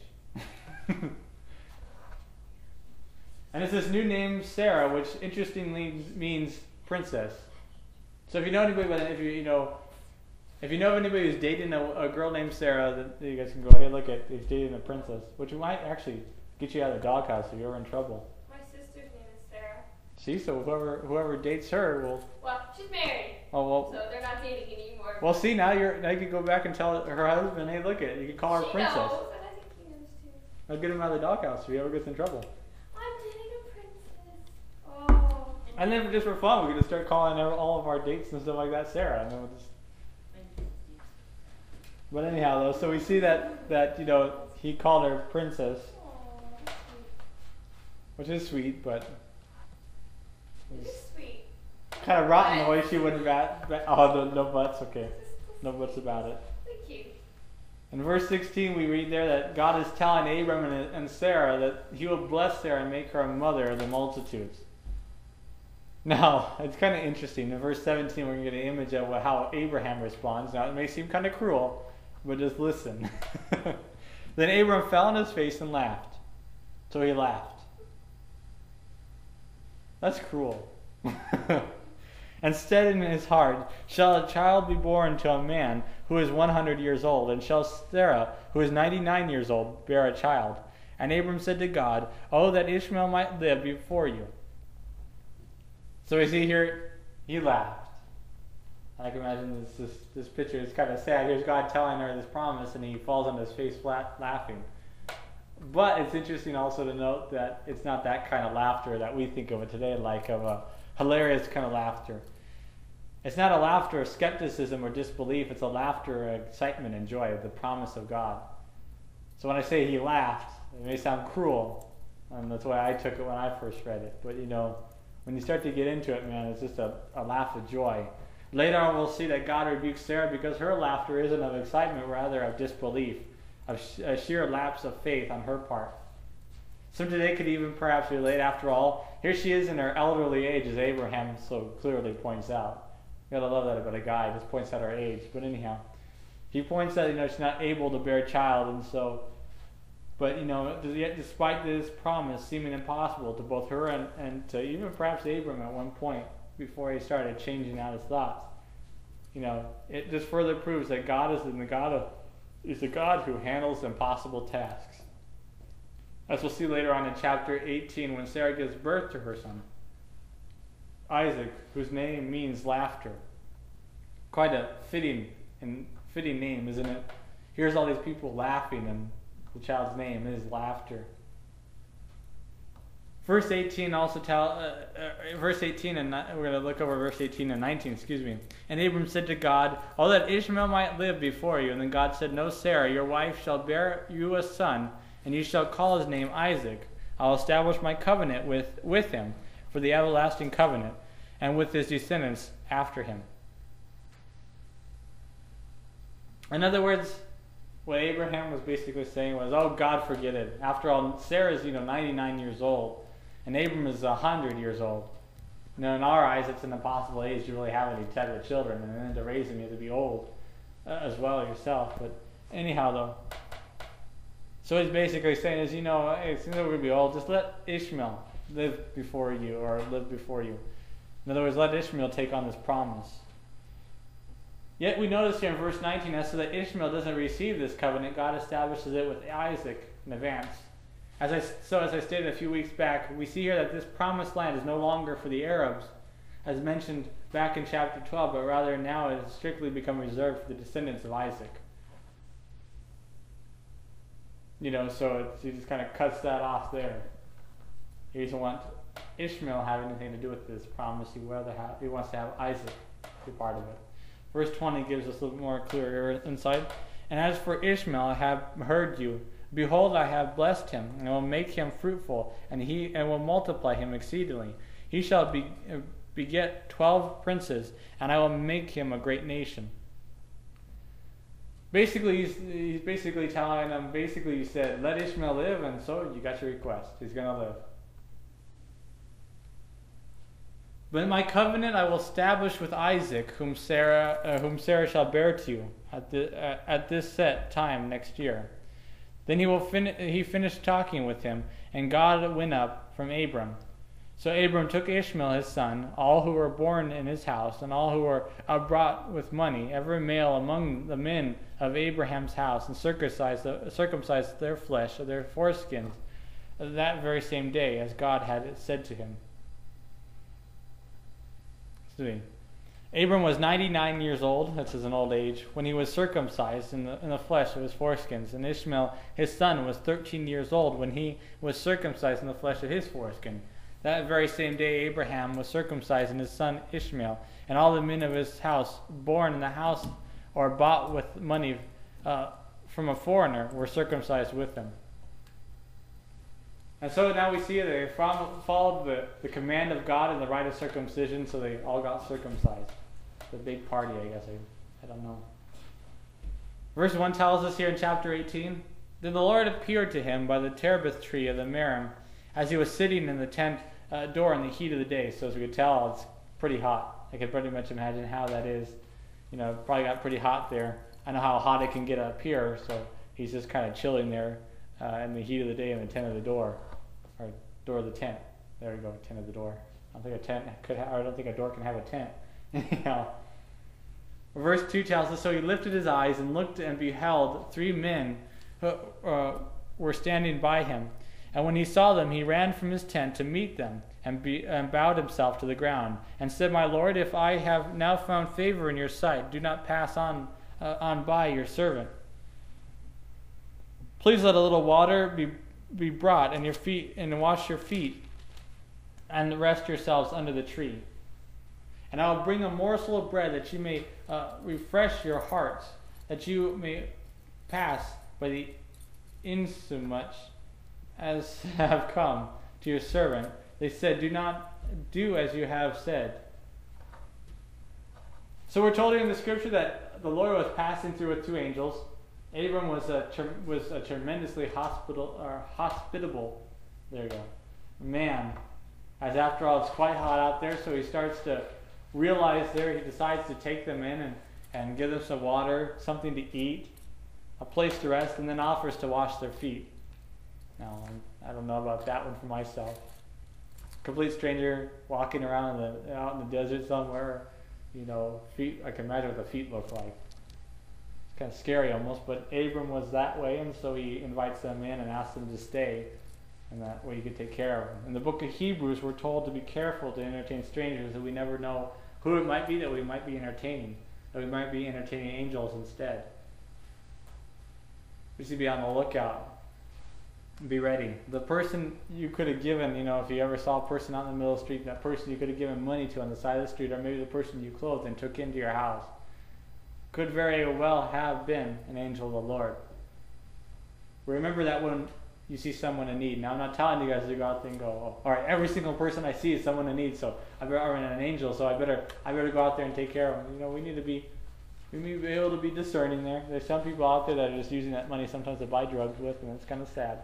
And it's this new name, Sarah, which interestingly means princess. So if you know anybody, if you you know, if you know of anybody who's dating a, a girl named Sarah, then you guys can go ahead and look at who's dating a princess, which might actually get you out of the doghouse if you're in trouble. My sister's name is Sarah. See, so whoever whoever dates her will. Well, she's married. Oh well. So they're not dating anymore. Well, see, now you're now you can go back and tell her husband, hey, look it, you can call her she princess. knows, and I think he knows too. I'll get him out of the doghouse if he ever gets in trouble. I'm dating a princess. Oh. And then just for fun, we can just start calling all of our dates and stuff like that Sarah, and then we'll just. But anyhow, though, so we see that that you know he called her princess, Aw, which is sweet, but it's sweet. kind of rotten the way she wouldn't bat. bat oh, no, no buts. Okay, no buts about it. Thank you. In verse sixteen, we read there that God is telling Abram and, and Sarah that He will bless Sarah and make her a mother of the multitudes. Now, it's kind of interesting. In verse seventeen, we're going to get an image of how Abraham responds. Now, it may seem kind of cruel, but just listen. Then Abram fell on his face and laughed. So he laughed. That's cruel. And said in his heart, shall a child be born to a man who is one hundred years old, and shall Sarah, who is ninety-nine years old, bear a child? And Abram said to God, oh, that Ishmael might live before you. So we see here, he laughed. I can imagine this, this, this picture is kind of sad. Here's God telling her this promise, and he falls on his face flat laughing. But it's interesting also to note that it's not that kind of laughter that we think of it today, like of a hilarious kind of laughter. It's not a laughter of skepticism or disbelief. It's a laughter of excitement and joy of the promise of God. So when I say he laughed, it may sound cruel, and that's why I took it when I first read it. But you know, when you start to get into it, man, it's just a, a laugh of joy. Later on, we'll see that God rebukes Sarah because her laughter isn't of excitement, rather of disbelief, of sh- a sheer lapse of faith on her part. Some today could even perhaps relate. After all, here she is in her elderly age, as Abraham so clearly points out. You gotta love that about a guy. He just points out her age. But anyhow, he points out, you know, she's not able to bear a child, and so. But you know, yet despite this promise seeming impossible to both her and, and to even perhaps Abram at one point, before he started changing out his thoughts, you know, it just further proves that God is the God of is the God who handles impossible tasks. As we'll see later on in chapter eighteen, when Sarah gives birth to her son, Isaac, whose name means laughter. Quite a fitting and fitting name, isn't it? Here's all these people laughing, and the child's name is laughter. Verse eighteen also tell, uh, uh, verse eighteen, and we're going to look over verse eighteen and nineteen, excuse me. And Abram said to God, "Oh, that Ishmael might live before you." And then God said, "No, Sarah, your wife shall bear you a son, and you shall call his name Isaac. I will establish my covenant with, with him for the everlasting covenant, and with his descendants after him." In other words, what Abraham was basically saying was, oh, God, forget it. After all, Sarah's, you know, ninety-nine years old, and Abram is one hundred years old. You know, in our eyes, it's an impossible age to really have any type of children, and then to raise them, you have to be old uh, as well yourself. But anyhow, though, so he's basically saying is, you know, hey, since we're going to be old, just let Ishmael live before you, or live before you. In other words, let Ishmael take on this promise. Yet we notice here in verse nineteen, as so that Ishmael doesn't receive this covenant, God establishes it with Isaac in advance. As I, so as I stated a few weeks back, we see here that this promised land is no longer for the Arabs, as mentioned back in chapter twelve, but rather now it has strictly become reserved for the descendants of Isaac. You know, so it, he just kind of cuts that off there. He doesn't want Ishmael to have anything to do with this promise. He, rather have, he wants to have Isaac be part of it. Verse twenty gives us a little more clear insight. And as for Ishmael, I have heard you. Behold, I have blessed him, and I will make him fruitful, and he and will multiply him exceedingly. He shall be, uh, beget twelve princes, and I will make him a great nation. Basically, he's, he's basically telling them, basically he said, let Ishmael live, and so you got your request. He's going to live. But my covenant I will establish with Isaac, whom Sarah, uh, whom Sarah shall bear to you at, the, uh, at this set time next year. Then he will fin- he finished talking with him, and God went up from Abram. So Abram took Ishmael his son, all who were born in his house, and all who were brought with money, every male among the men of Abraham's house, and circumcised, uh, circumcised their flesh, their foreskins, that very same day, as God had said to him. Abram was ninety-nine years old, that's an old age, when he was circumcised in the, in the flesh of his foreskins. And Ishmael, his son, was thirteen years old when he was circumcised in the flesh of his foreskin. That very same day Abraham was circumcised in his son Ishmael, and all the men of his house, born in the house or bought with money uh, from a foreigner, were circumcised with him. And so now we see they followed the, the command of God and the rite of circumcision, so they all got circumcised. The big party, I guess. I, I don't know. Verse one tells us here in chapter eighteen, Then the Lord appeared to him by the terebinth tree of the Merim, as he was sitting in the tent uh, door in the heat of the day. So as we could tell, it's pretty hot. I can pretty much imagine how that is. You know, probably got pretty hot there. I know how hot it can get up here, so he's just kind of chilling there uh, in the heat of the day in the tent of the door. Or door of the tent. There we go, tent of the door. I don't think a tent could have, or I don't think a door can have a tent. Anyhow. Verse two tells us, So he lifted his eyes and looked and beheld three men who uh, were standing by him. And when he saw them, he ran from his tent to meet them, and, be, and bowed himself to the ground, and said, My Lord, if I have now found favor in your sight, do not pass on, uh, on by your servant. Please let a little water be be brought and your feet and wash your feet and rest yourselves under the tree. And I will bring a morsel of bread that you may uh, refresh your hearts, that you may pass by the insomuch as have come to your servant. They said, Do not do as you have said. So we're told in the scripture that the Lord was passing through with two angels. Abram was a was a tremendously hospital or hospitable, there you go, man. As after all, it's quite hot out there, so he starts to realize there. He decides to take them in and, and give them some water, something to eat, a place to rest, and then offers to wash their feet. Now, I don't know about that one for myself. Complete stranger walking around in the, out in the desert somewhere. You know, feet. I can imagine what the feet look like. Kind of scary almost, but Abram was that way, and so he invites them in and asks them to stay, and that way he could take care of them. In the book of Hebrews, we're told to be careful to entertain strangers, that we never know who it might be that we might be entertaining, that we might be entertaining angels instead. We should be on the lookout. be ready. The person you could have given, you know, if you ever saw a person out in the middle of the street, that person you could have given money to on the side of the street, or maybe the person you clothed and took into your house, could very well have been an angel of the Lord. Remember that when you see someone in need. Now, I'm not telling you guys to go out there and go, oh, all right, every single person I see is someone in need, so I better, or an angel, so I better, I better go out there and take care of them. You know, we need to be, we need to be able to be discerning there. There's some people out there that are just using that money sometimes to buy drugs with, and it's kind of sad.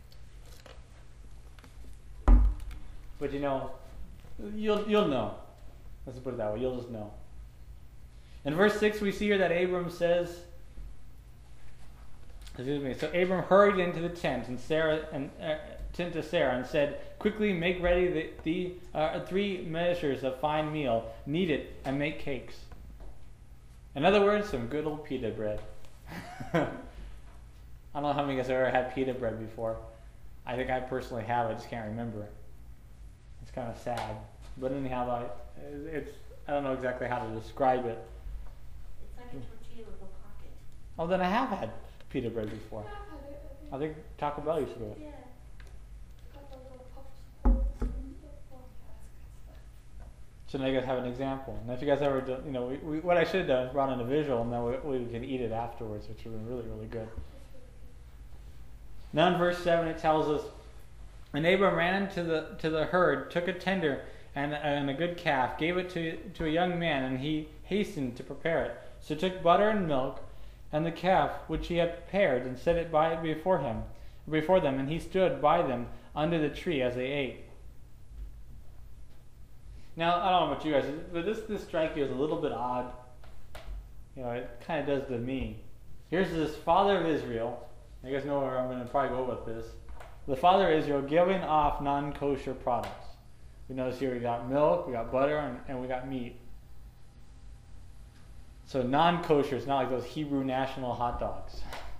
But you know, you'll you'll know. Let's put it that way. You'll just know. In verse six, we see here that Abram says, excuse me. So Abram hurried into the tent and Sarah and uh, tent to Sarah and said, "Quickly make ready the, the uh, three measures of fine meal, knead it, and make cakes." In other words, some good old pita bread. I don't know how many of you guys have ever had pita bread before. I think I personally have. I just can't remember. It's kind of sad, but anyhow, I, it's I don't know exactly how to describe it. It's like a tortilla with a pocket. Oh, then I have had pita bread before. I think Taco Bell used to do it. Yeah. So now you guys have an example. And if you guys ever, do, you know, we, we, what I should have done is brought in a visual, and then we, we can eat it afterwards, which would have been really, really good. Now in verse seven, it tells us, "And Abram ran into the to the herd, took a tender and, and a good calf, gave it to to a young man, and he hastened to prepare it. So took butter and milk, and the calf which he had prepared, and set it by before him, before them, and he stood by them under the tree as they ate." Now, I don't know about you guys, but this, this strike you as a little bit odd. You know, it kind of does to me. Here's this father of Israel. You guys know where I'm going to probably go with this. The father of Israel giving off non-kosher products. We notice here we got milk, we got butter, and, and we got meat. So non-kosher is not like those Hebrew national hot dogs.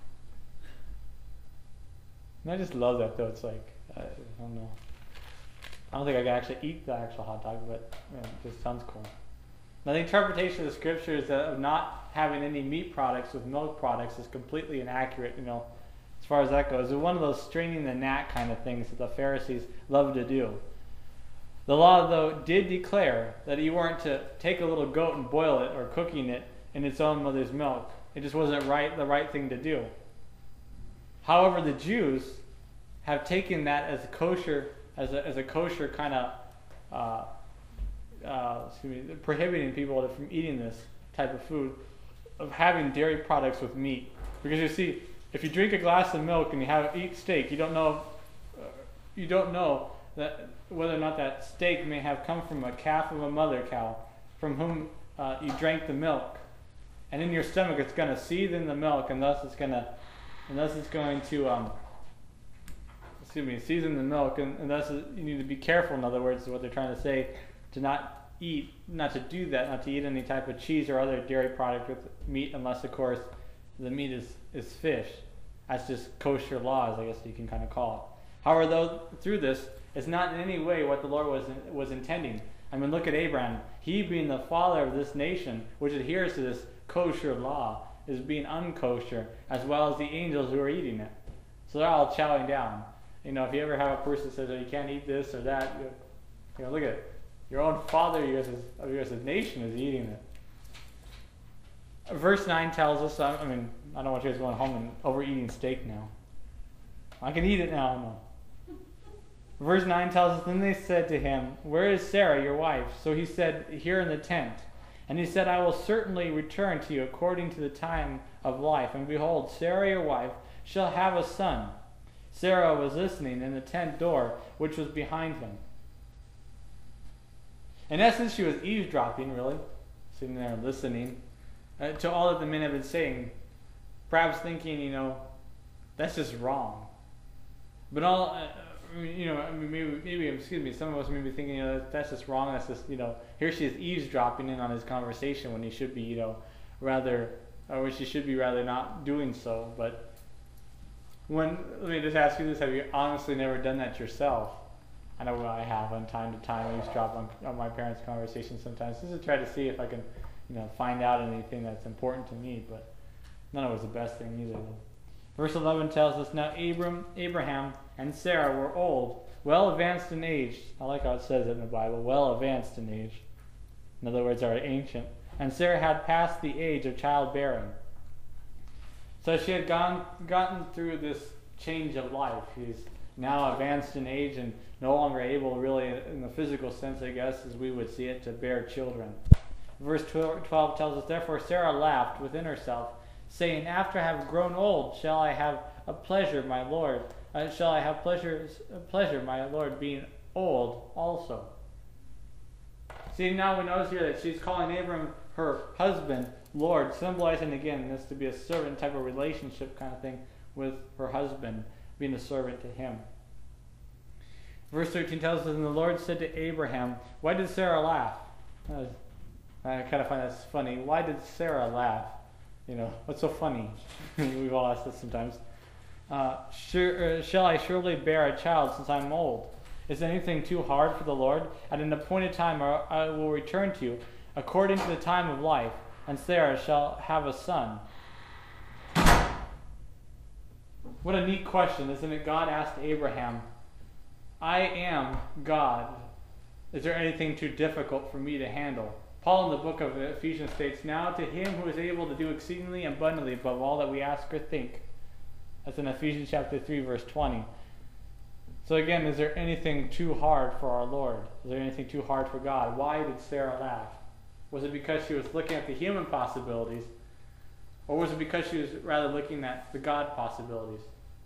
And I just love that though. It's like, I don't know. I don't think I can actually eat the actual hot dog, but you know, it just sounds cool. Now the interpretation of the scripture is that of not having any meat products with milk products is completely inaccurate, you know, as far as that goes. It's one of those straining the gnat kind of things that the Pharisees love to do. The law, though, did declare that you weren't to take a little goat and boil it or cooking it in its own mother's milk. It just wasn't right, the right thing to do. However, the Jews have taken that as kosher, as a, as a kosher kind of, uh, uh, excuse me, prohibiting people from eating this type of food, of having dairy products with meat. Because you see, if you drink a glass of milk and you have eat steak, you don't know, uh, you don't know that whether or not that steak may have come from a calf of a mother cow, from whom uh, you drank the milk, and in your stomach it's going to seethe in the milk, and thus it's going to, and thus it's going to, um, excuse me, season the milk, and, and thus you need to be careful. In other words, is what they're trying to say, to not eat, not to do that, not to eat any type of cheese or other dairy product with meat, unless of course the meat is is fish. That's just kosher laws, I guess you can kind of call it. However, though, through this, it's not in any way what the Lord was was intending. I mean, look at Abraham. He, being the father of this nation, which adheres to this kosher law, is being unkosher, as well as the angels who are eating it. So they're all chowing down. You know, if you ever have a person that says, "Oh, you can't eat this or that," you, you know, look at it. Your own father of your nation is eating it. Verse nine tells us, I mean, I don't want you guys going home and overeating steak now. I can eat it now. No. Verse nine tells us, "Then they said to him, 'Where is Sarah, your wife?' So he said, 'Here in the tent.' And he said, 'I will certainly return to you according to the time of life. And behold, Sarah, your wife, shall have a son.' Sarah was listening in the tent door, which was behind him." In essence, she was eavesdropping, really, sitting there listening uh, to all that the men have been saying, perhaps thinking, you know, that's just wrong. But all, uh, you know, I mean, maybe, maybe, excuse me, some of us may be thinking, you know, that's just wrong. That's just, you know, here she is eavesdropping in on his conversation when he should be, you know, rather, or when she should be rather not doing so. But when, let me just ask you this: have you honestly never done that yourself? I know I have on time to time. I eavesdrop on, on my parents' conversations sometimes, just to try to see if I can, you know, find out anything that's important to me. But none of it was the best thing either. Verse eleven tells us, now Abram, Abraham and Sarah were old, well advanced in age. I like how it says it in the Bible, well advanced in age. In other words, are ancient. And Sarah had passed the age of childbearing. So she had gone gotten through this change of life. She's now advanced in age and no longer able, really, in the physical sense, I guess, as we would see it, to bear children. Verse twelve tells us, therefore Sarah laughed within herself, saying, after I have grown old, shall I have a pleasure, my Lord? Uh, shall I have pleasure, pleasure, my Lord, being old also? See, now we notice here that she's calling Abram her husband, Lord, symbolizing again this to be a servant type of relationship kind of thing with her husband, being a servant to him. Verse thirteen tells us, and the Lord said to Abraham, why did Sarah laugh? Uh, I kind of find that funny. Why did Sarah laugh? You know, what's so funny? We've all asked this sometimes. Uh, sure, uh, shall I surely bear a child since I'm old? Is anything too hard for the Lord? At an appointed time I will return to you, according to the time of life, and Sarah shall have a son. What a neat question, isn't it? God asked Abraham, I am God. Is there anything too difficult for me to handle? Paul in the book of Ephesians states, now to him who is able to do exceedingly abundantly above all that we ask or think. That's in Ephesians chapter three, verse twenty. So again, is there anything too hard for our Lord? Is there anything too hard for God? Why did Sarah laugh? Was it because she was looking at the human possibilities? Or was it because she was rather looking at the God possibilities?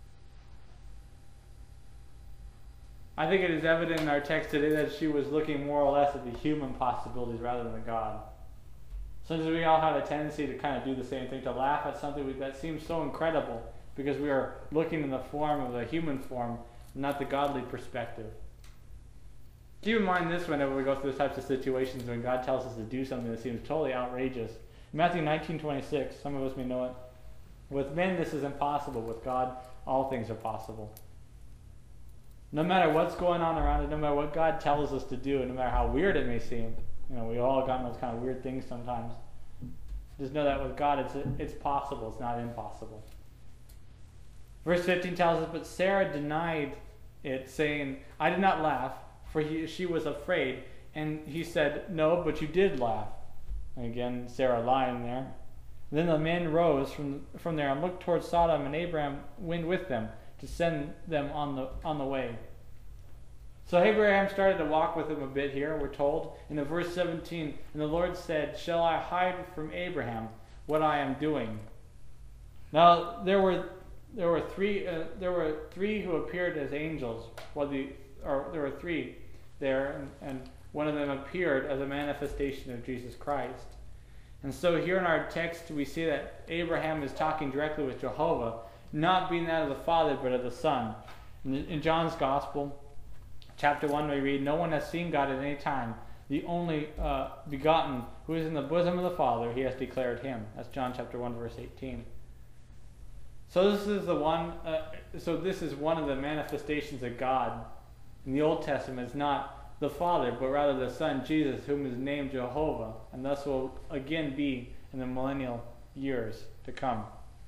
I think it is evident in our text today that she was looking more or less at the human possibilities rather than the God. Sometimes we all have a tendency to kind of do the same thing, to laugh at something that seems so incredible because we are looking in the form of the human form, not the godly perspective. Keep in mind this whenever we go through those types of situations when God tells us to do something that seems totally outrageous. Matthew nineteen twenty-six, some of us may know it. With men this is impossible. With God, all things are possible. No matter what's going on around it, no matter what God tells us to do, and no matter how weird it may seem, you know, we all got those kind of weird things sometimes. Just know that with God, it's it's possible. It's not impossible. Verse fifteen tells us, but Sarah denied it, saying, I did not laugh, for he, she was afraid. And he said, no, but you did laugh. And again, Sarah lying there. Then the men rose from from there and looked towards Sodom, and Abraham went with them to send them on the on the way. So Abraham started to walk with him a bit here, we're told. In the verse seventeen, and the Lord said, shall I hide from Abraham what I am doing? Now there were there were three uh, there were three who appeared as angels. Well, the or there were three there, and, and one of them appeared as a manifestation of Jesus Christ. And so here in our text we see that Abraham is talking directly with Jehovah, not being that of the Father, but of the Son. In, in John's Gospel, chapter one, we read, no one has seen God at any time. The only uh, begotten, who is in the bosom of the Father, he has declared him. That's John chapter one, verse eighteen. So this is the one. Uh, so this is one of the manifestations of God in the Old Testament. It's not the Father, but rather the Son, Jesus, whom is named Jehovah, and thus will again be in the millennial years to come.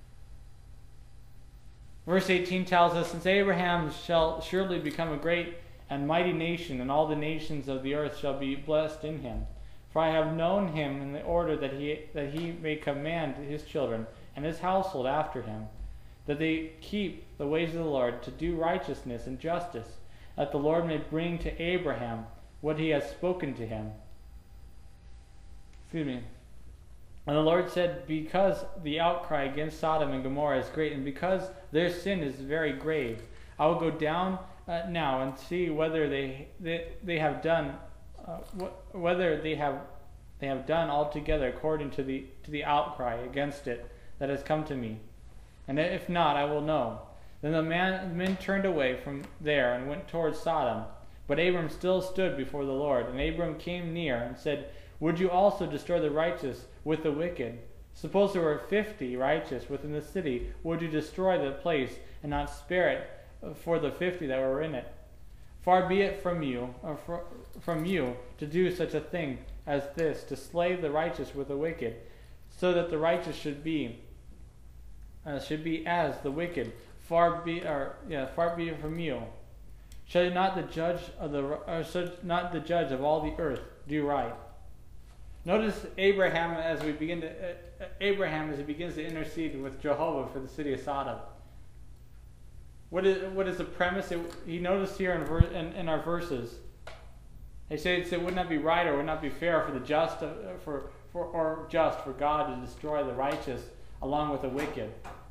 Verse eighteen tells us, since Abraham shall surely become a great and mighty nation, and all the nations of the earth shall be blessed in him. For I have known him in the order that he that he may command his children and his household after him, that they keep the ways of the Lord, to do righteousness and justice, that the Lord may bring to Abraham what he has spoken to him. Excuse me. And the Lord said, because the outcry against Sodom and Gomorrah is great, and because their sin is very grave, I will go down uh, now and see whether they they, they have done uh, wh- whether they have they have done altogether according to the to the outcry against it that has come to me. And if not, I will know. Then the man, men turned away from there and went towards Sodom. But Abram still stood before the Lord. And Abram came near and said, would you also destroy the righteous with the wicked? Suppose there were fifty righteous within the city. Would you destroy the place and not spare it for the fifty that were in it? Far be it from you, or for, from you to do such a thing as this, to slay the righteous with the wicked, so that the righteous should be uh, should be as the wicked. Far be, or yeah, far be it from you. Shall not the judge of the, or should not the judge of all the earth do right? Notice Abraham as we begin to uh, Abraham as he begins to intercede with Jehovah for the city of Sodom. What is what is the premise? It, he noticed here in, ver, in in our verses. He says it would not be right or would not be fair for the just uh, for for or just for God to destroy the righteous along with the wicked.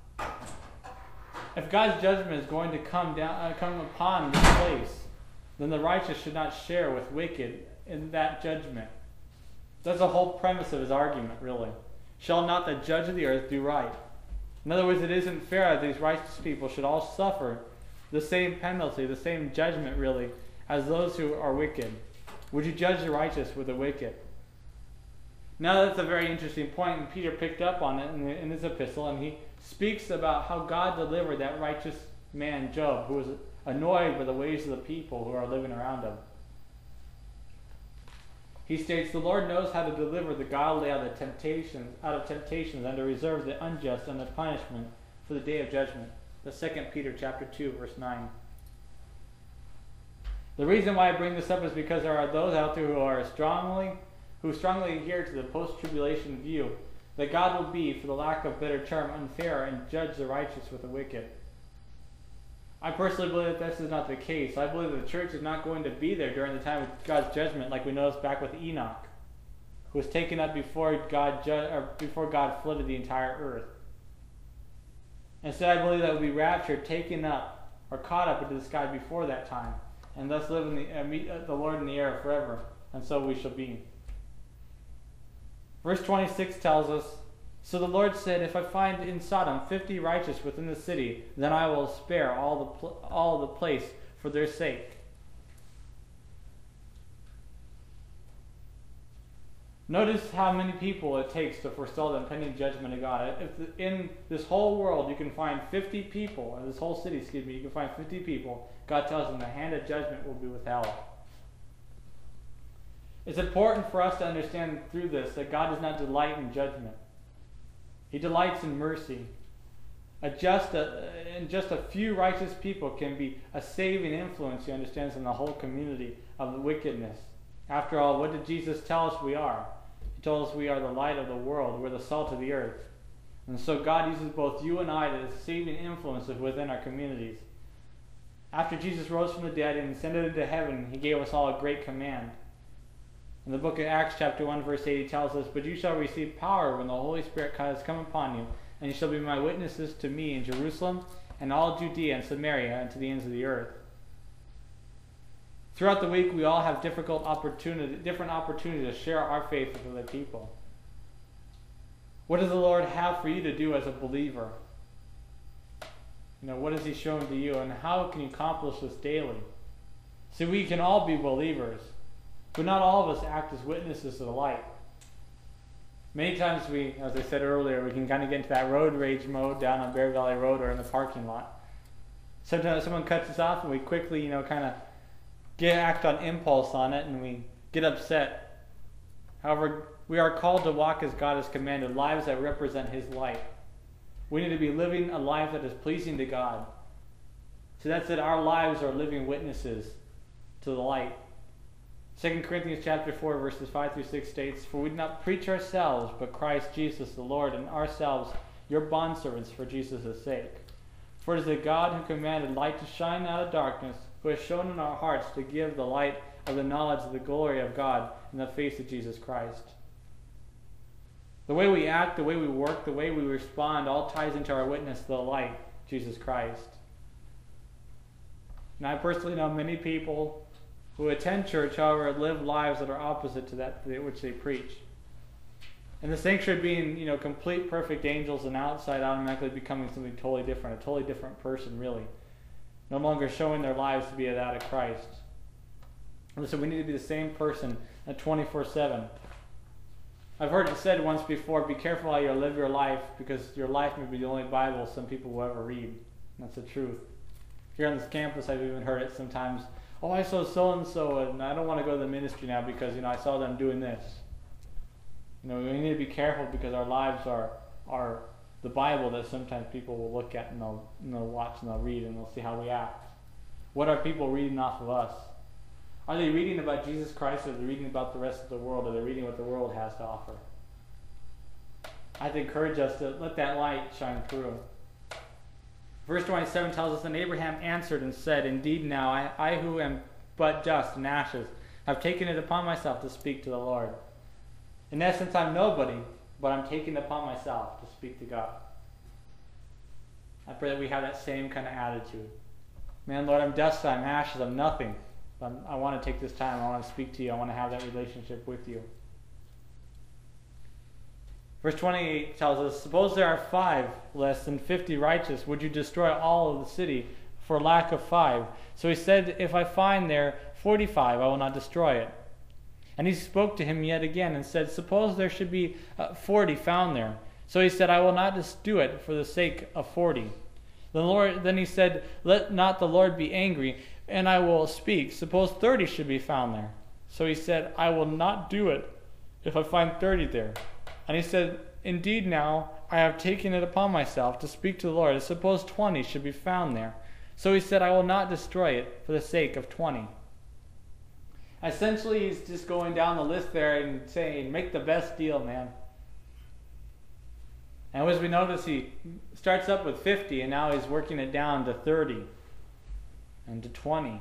If God's judgment is going to come down, uh, come upon this place, then the righteous should not share with wicked in that judgment. That's the whole premise of his argument, really. Shall not the judge of the earth do right? In other words, it isn't fair that these righteous people should all suffer the same penalty, the same judgment, really, as those who are wicked. Would you judge the righteous with the wicked? Now that's a very interesting point, and Peter picked up on it in, in his epistle, and he speaks about how God delivered that righteous man, Job, who was annoyed by the ways of the people who are living around him. He states, the Lord knows how to deliver the godly out of temptations, out of temptations, and to reserve the unjust under punishment for the day of judgment. That's Second Peter chapter two, verse nine. The reason why I bring this up is because there are those out there who are strongly, who strongly adhere to the post-tribulation view that God will be, for the lack of a better term, unfair and judge the righteous with the wicked. I personally believe that this is not the case. I believe that the church is not going to be there during the time of God's judgment, like we noticed back with Enoch, who was taken up before God ju- or before God flooded the entire earth. Instead, I believe that we'll be raptured, taken up, or caught up into the sky before that time, and thus live in the, uh, meet uh, the Lord in the air forever, and so we shall be. Verse twenty-six tells us, so the Lord said, if I find in Sodom fifty righteous within the city, then I will spare all the pl- all the place for their sake. Notice how many people it takes to forestall the impending judgment of God. If the, in this whole world you can find fifty people, in this whole city, excuse me, you can find fifty people, God tells them the hand of judgment will be withheld. It's important for us to understand through this that God does not delight in judgment. He delights in mercy. A just a, and just a few righteous people can be a saving influence, he understands, in the whole community of the wickedness. After all, what did Jesus tell us we are? He told us we are the light of the world. We're the salt of the earth. And so God uses both you and I as saving influences within our communities. After Jesus rose from the dead and ascended into heaven, he gave us all a great command. In the book of Acts chapter one verse eight, he tells us, but you shall receive power when the Holy Spirit has come upon you, and you shall be my witnesses to me in Jerusalem and all Judea and Samaria and to the ends of the earth. Throughout the week, we all have difficult opportunity, different opportunities to share our faith with other people. What does the Lord have for you to do as a believer? You know, what has he shown to you, and how can you accomplish this daily? See, we can all be believers, but not all of us act as witnesses of the light. Many times we, as I said earlier, we can kind of get into that road rage mode down on Bear Valley Road or in the parking lot. Sometimes someone cuts us off and we quickly, you know, kind of get act on impulse on it and we get upset. However, we are called to walk as God has commanded, lives that represent his light. We need to be living a life that is pleasing to God. So that's it, our lives are living witnesses to the light. Second Corinthians chapter four verses five through six states, for we do not preach ourselves, but Christ Jesus the Lord, and ourselves your bondservants for Jesus' sake. For it is the God who commanded light to shine out of darkness, who has shown in our hearts to give the light of the knowledge of the glory of God in the face of Jesus Christ. The way we act, the way we work, the way we respond, all ties into our witness to the light, Jesus Christ. And I personally know many people who attend church, however, live lives that are opposite to that which they preach. And the sanctuary being, you know, complete, perfect angels, and outside automatically becoming something totally different, a totally different person, really. No longer showing their lives to be that of Christ. Listen, we need to be the same person at twenty-four seven. I've heard it said once before, be careful how you live your life, because your life may be the only Bible some people will ever read. And that's the truth. Here on this campus, I've even heard it sometimes. Oh, I saw so-and-so, and I don't want to go to the ministry now because, you know, I saw them doing this. You know, we need to be careful because our lives are, are the Bible that sometimes people will look at and they'll, and they'll watch and they'll read and they'll see how we act. What are people reading off of us? Are they reading about Jesus Christ, or are they reading about the rest of the world, or are they reading what the world has to offer? I have to encourage us to let that light shine through. Verse twenty-seven tells us, and Abraham answered and said, indeed now, I, I who am but dust and ashes, have taken it upon myself to speak to the Lord. In essence, I'm nobody, but I'm taking it upon myself to speak to God. I pray that we have that same kind of attitude. Man, Lord, I'm dust, I'm ashes, I'm nothing. But I'm, I want to take this time, I want to speak to you, I want to have that relationship with you. Verse twenty-eight tells us, suppose there are five less than fifty righteous, would you destroy all of the city for lack of five? So he said, if I find there forty-five, I will not destroy it. And he spoke to him yet again and said, suppose there should be uh, forty found there. So he said, I will not just do it for the sake of forty. The Lord, then he said, let not the Lord be angry, and I will speak. Suppose thirty should be found there. So he said, I will not do it if I find thirty there. And he said, indeed now I have taken it upon myself to speak to the Lord. Suppose twenty should be found there. So he said, I will not destroy it for the sake of twenty. Essentially, he's just going down the list there and saying, make the best deal, man. And as we notice, he starts up with fifty, and now he's working it down to thirty and to twenty.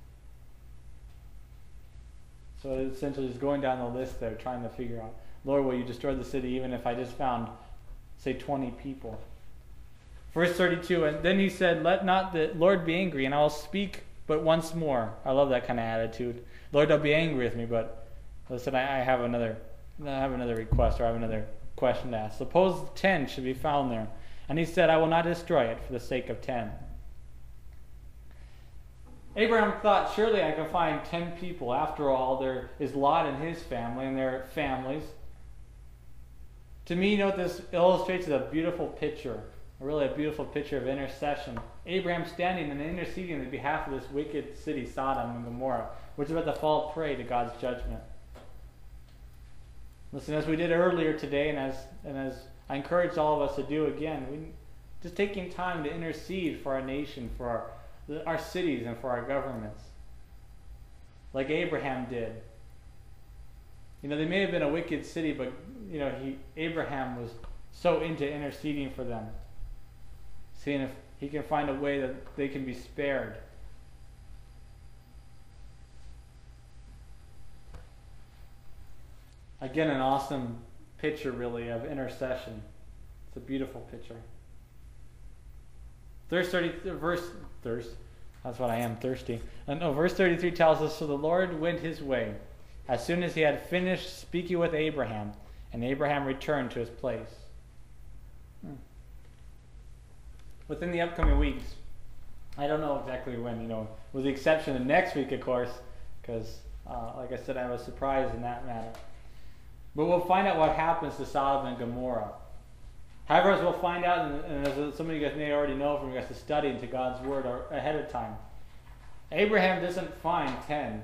So essentially, he's going down the list there, trying to figure out, Lord, will you destroy the city even if I just found, say, twenty people? Verse thirty-two, and then he said, let not the Lord be angry, and I will speak but once more. I love that kind of attitude. Lord, don't be angry with me, but listen, I, I have another I have another request, or I have another question to ask. Suppose ten should be found there. And he said, I will not destroy it for the sake of ten. Abraham thought, surely I can find ten people. After all, there is Lot and his family and their families. To me, you know what this illustrates is a beautiful picture, really a beautiful picture of intercession. Abraham standing and interceding on behalf of this wicked city, Sodom and Gomorrah, which is about to fall prey to God's judgment. Listen, as we did earlier today, and as and as I encourage all of us to do again, we just taking time to intercede for our nation, for our our cities, and for our governments, like Abraham did. You know, they may have been a wicked city, but you know, he Abraham was so into interceding for them, seeing if he can find a way that they can be spared. Again, an awesome picture, really, of intercession. It's a beautiful picture. Verse thirty, verse thirst. That's what I am, thirsty. And no, verse thirty-three tells us, so the Lord went his way, as soon as he had finished speaking with Abraham, and Abraham returned to his place. Hmm. Within the upcoming weeks, I don't know exactly when, you know, with the exception of next week, of course, because, uh, like I said, I was surprised in that matter. But we'll find out what happens to Sodom and Gomorrah. However, as we'll find out, and, and as some of you guys may already know from you guys to study into God's Word or, ahead of time, Abraham doesn't find ten.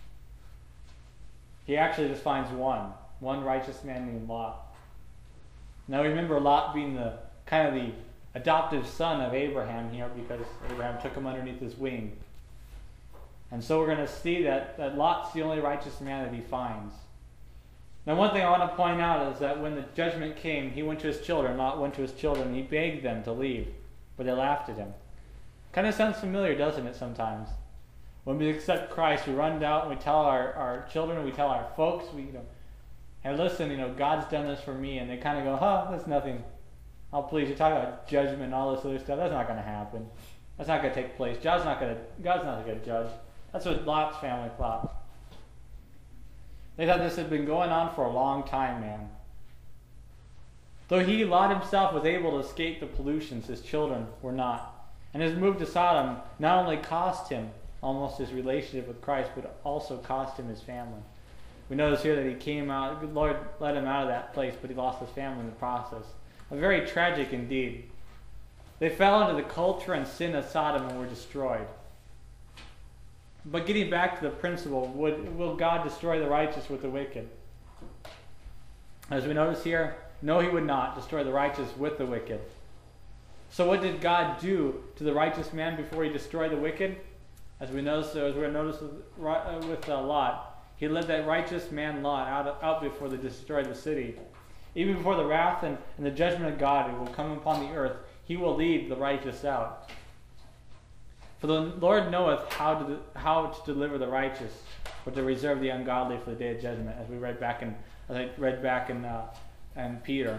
He actually just finds one. One righteous man named Lot. Now remember Lot being the kind of the adoptive son of Abraham here, because Abraham took him underneath his wing. And so we're going to see that, that Lot's the only righteous man that he finds. Now one thing I want to point out is that when the judgment came, he went to his children, Lot went to his children, and he begged them to leave, but they laughed at him. Kind of sounds familiar, doesn't it, sometimes? When we accept Christ, we run out and we tell our, our children, we tell our folks, we, you know, hey, listen, you know, God's done this for me, and they kind of go, huh, that's nothing. Oh, please, you're talking about judgment and all this other stuff. That's not going to happen. That's not going to take place. God's not going to, God's not a good judge. That's what Lot's family thought. They thought this had been going on for a long time, man. Though he, Lot himself, was able to escape the pollutions, his children were not. And his move to Sodom not only cost him almost his relationship with Christ, but also cost him his family. We notice here that he came out, the Lord led him out of that place, but he lost his family in the process. A very tragic indeed. They fell into the culture and sin of Sodom and were destroyed. But getting back to the principle, would, will God destroy the righteous with the wicked? As we notice here, No, he would not destroy the righteous with the wicked. So what did God do to the righteous man before he destroyed the wicked? As we notice, as we notice with, uh, with uh, Lot, he led that righteous man Lot out, out before they destroyed the city. Even before the wrath and, and the judgment of God will come upon the earth, he will lead the righteous out. For the Lord knoweth how to how to deliver the righteous, but to reserve the ungodly for the day of judgment, as we read back in as I read back in uh, in Peter.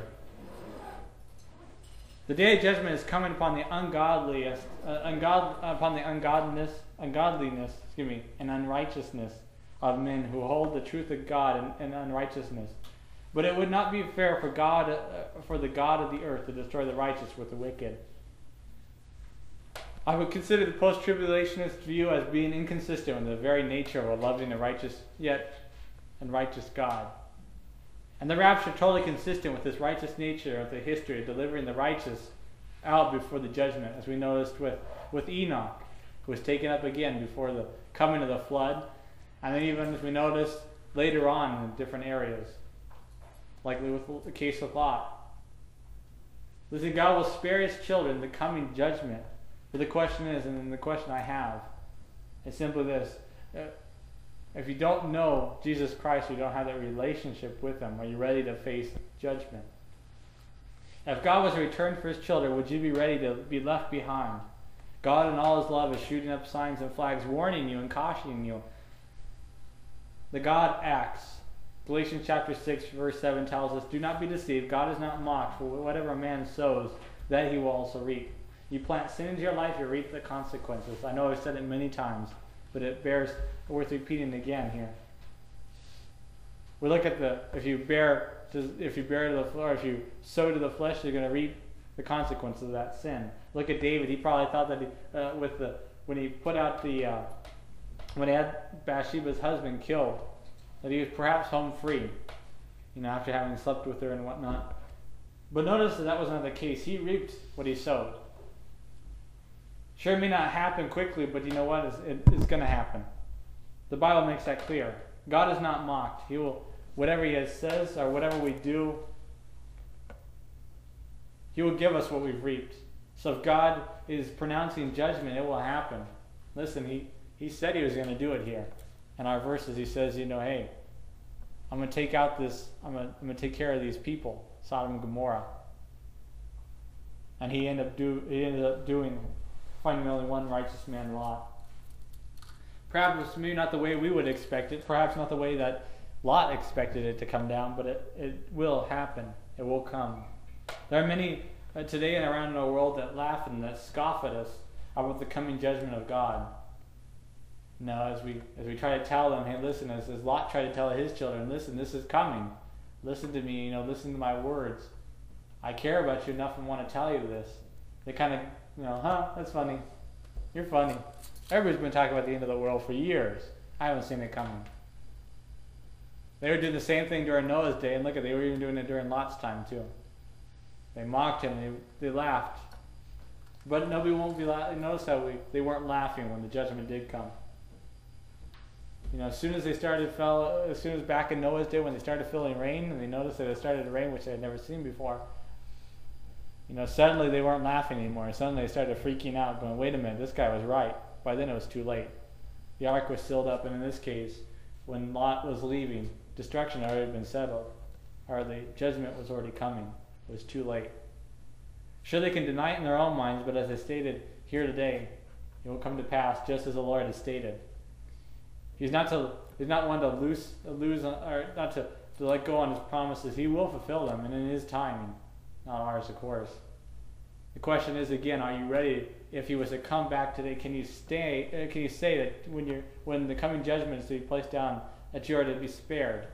The day of judgment is coming upon the ungodliest, uh, ungod, upon the ungodliness, ungodliness, excuse me, and unrighteousness of men who hold the truth of God in, in unrighteousness. But it would not be fair for God, uh, for the God of the earth, to destroy the righteous with the wicked. I would consider the post-tribulationist view as being inconsistent with the very nature of a loving and righteous, yet unrighteous God. And the rapture totally consistent with this righteous nature of the history of delivering the righteous out before the judgment, as we noticed with, with Enoch, who was taken up again before the coming of the flood, and then even as we noticed later on in different areas, like with the case of Lot. Listen, God will spare his children the coming judgment. But the question is, and the question I have, is simply this. If you don't know Jesus Christ, you don't have that relationship with him, are you ready to face judgment? If God was to return for his children, would you be ready to be left behind? God in all his love is shooting up signs and flags, warning you and cautioning you. The God acts. Galatians chapter six, verse seven tells us, do not be deceived. God is not mocked, for whatever a man sows, that he will also reap. You plant sin into your life, you reap the consequences. I know I've said it many times, but it bears worth repeating again here. We look at the, if you bear to, if you bear to the floor, if you sow to the flesh, you're going to reap the consequences of that sin. Look at David. He probably thought that he, uh, with the, when he put out the, uh, when he had Bathsheba's husband killed, that he was perhaps home free, you know, after having slept with her and whatnot. But notice that that was not the case. He reaped what he sowed. Sure, it may not happen quickly, but you know what? It's, it, it's going to happen. The Bible makes that clear. God is not mocked. He will, whatever he says or whatever we do, he will give us what we've reaped. So if God is pronouncing judgment, it will happen. Listen, he, he said he was going to do it here. In our verses, he says, you know, hey, I'm going to take out this, I'm going to, I'm going to take care of these people, Sodom and Gomorrah. And he ended up, do, he ended up doing finding only one righteous man, Lot. Perhaps maybe not the way we would expect it, perhaps not the way that Lot expected it to come down, but it, it will happen. It will come. There are many uh, today and around our world that laugh and that scoff at us about the coming judgment of God. Now, as we as we try to tell them, hey, listen, as, as Lot tried to tell his children, listen, this is coming. Listen to me, you know, listen to my words. I care about you enough and want to tell you this. They kind of, you know, huh, that's funny. You're funny. Everybody's been talking about the end of the world for years. I haven't seen it coming. They were doing the same thing during Noah's day, and look at, they were even doing it during Lot's time too. They mocked him, they, they laughed. But nobody won't be laughing. Notice how we, they weren't laughing when the judgment did come. You know, as soon as they started, fell, as soon as back in Noah's day when they started feeling rain, and they noticed that it started to rain, which they had never seen before, you know, suddenly they weren't laughing anymore. Suddenly they started freaking out, going, wait a minute, this guy was right. By then it was too late. The ark was sealed up, and in this case, when Lot was leaving, destruction had already been settled, or the judgment was already coming. It was too late. Sure, they can deny it in their own minds, but as I stated here today, it will come to pass just as the Lord has stated. He's not to, he's not one to lose, lose, or not to, to let go on his promises. He will fulfill them, and in his timing, not ours, of course. The question is again: are you ready? If he was to come back today, can you stay? Uh, can you say that when you're when the coming judgment is to be placed down, that you are to be spared?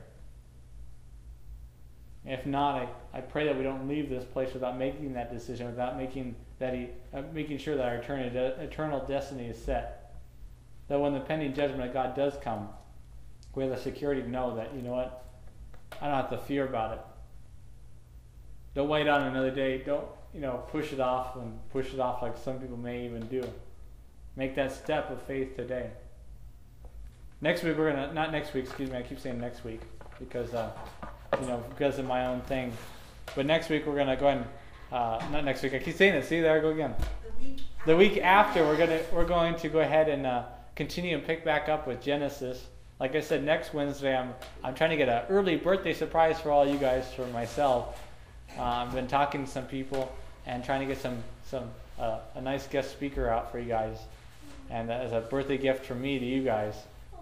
If not, I, I pray that we don't leave this place without making that decision, without making that he uh, making sure that our eternal eternal destiny is set. That when the pending judgment of God does come, we have the security to know that, you know what, I don't have to fear about it. Don't wait on another day. Don't, you know, push it off and push it off like some people may even do. Make that step of faith today. Next week we're gonna, not next week, excuse me, I keep saying next week because, uh, you know, because of my own thing. But next week we're gonna go ahead and uh, not next week. I keep saying it. See, there I go again. The week. The week after, we're gonna we're going to go ahead and uh, continue and pick back up with Genesis. Like I said, next Wednesday, I'm I'm trying to get an early birthday surprise for all you guys, for myself. Uh, I've been talking to some people and trying to get some some uh, a nice guest speaker out for you guys, and as a birthday gift from me to you guys. Oh.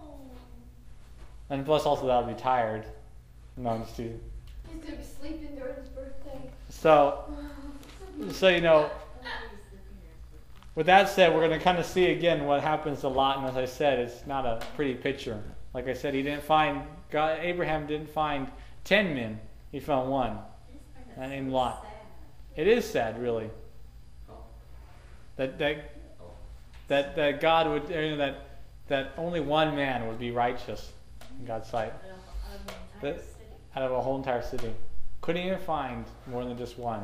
And plus, also that I'll be tired. No, I'm just kidding. He's gonna be sleeping during his birthday. So, so you know. With that said, we're going to kind of see again what happens a lot, and as I said, it's not a pretty picture. Like I said, he didn't find God. Abraham didn't find ten men; he found one, and named Lot. It is sad, really, that that that that God would, you know, that that only one man would be righteous in God's sight. That, out of a whole entire city, couldn't even find more than just one.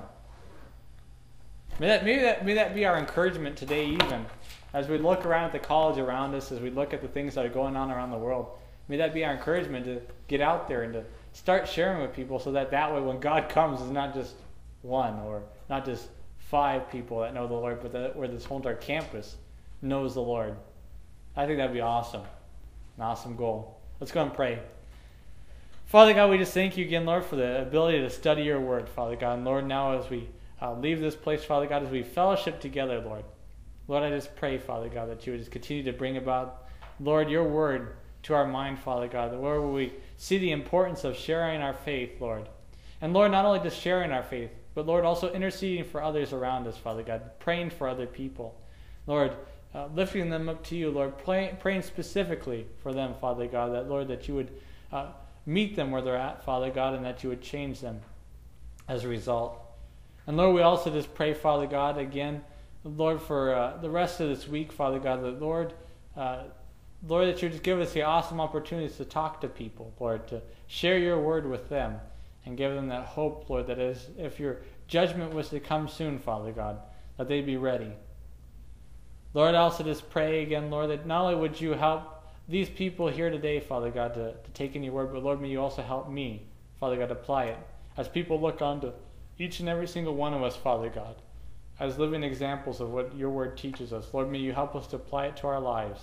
May that, maybe that, may that be our encouragement today, even as we look around at the college around us, as we look at the things that are going on around the world. May that be our encouragement to get out there and to start sharing with people, so that that way when God comes, it's not just one or not just five people that know the Lord, but that where this whole entire campus knows the Lord. I think that'd be awesome, an awesome goal. Let's go and pray. Father God, we just thank you again, Lord, for the ability to study your word, Father God. And Lord, now as we Uh, leave this place, Father God, as we fellowship together, Lord. Lord, I just pray, Father God, that you would just continue to bring about, Lord, your word to our mind, Father God, that where we see the importance of sharing our faith, Lord. And Lord, not only just sharing our faith, but Lord, also interceding for others around us, Father God, praying for other people. Lord, uh, lifting them up to you, Lord, pray, praying specifically for them, Father God, that, Lord, that you would uh, meet them where they're at, Father God, and that you would change them as a result. And Lord, we also just pray, Father God, again, Lord, for uh, the rest of this week, Father God, that Lord, uh, Lord, that you just give us the awesome opportunities to talk to people, Lord, to share your word with them and give them that hope, Lord, that is, if your judgment was to come soon, Father God, that they'd be ready. Lord, I also just pray again, Lord, that not only would you help these people here today, Father God, to, to take in your word, but Lord, may you also help me, Father God, apply it. As people look onto each and every single one of us, Father God, as living examples of what your word teaches us. Lord, may you help us to apply it to our lives.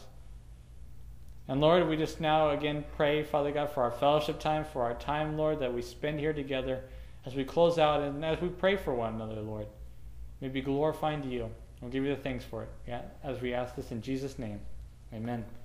And Lord, we just now again pray, Father God, for our fellowship time, for our time, Lord, that we spend here together as we close out and as we pray for one another, Lord. May be glorifying to you. We'll give you the thanks for it, yeah, as we ask this in Jesus' name. Amen.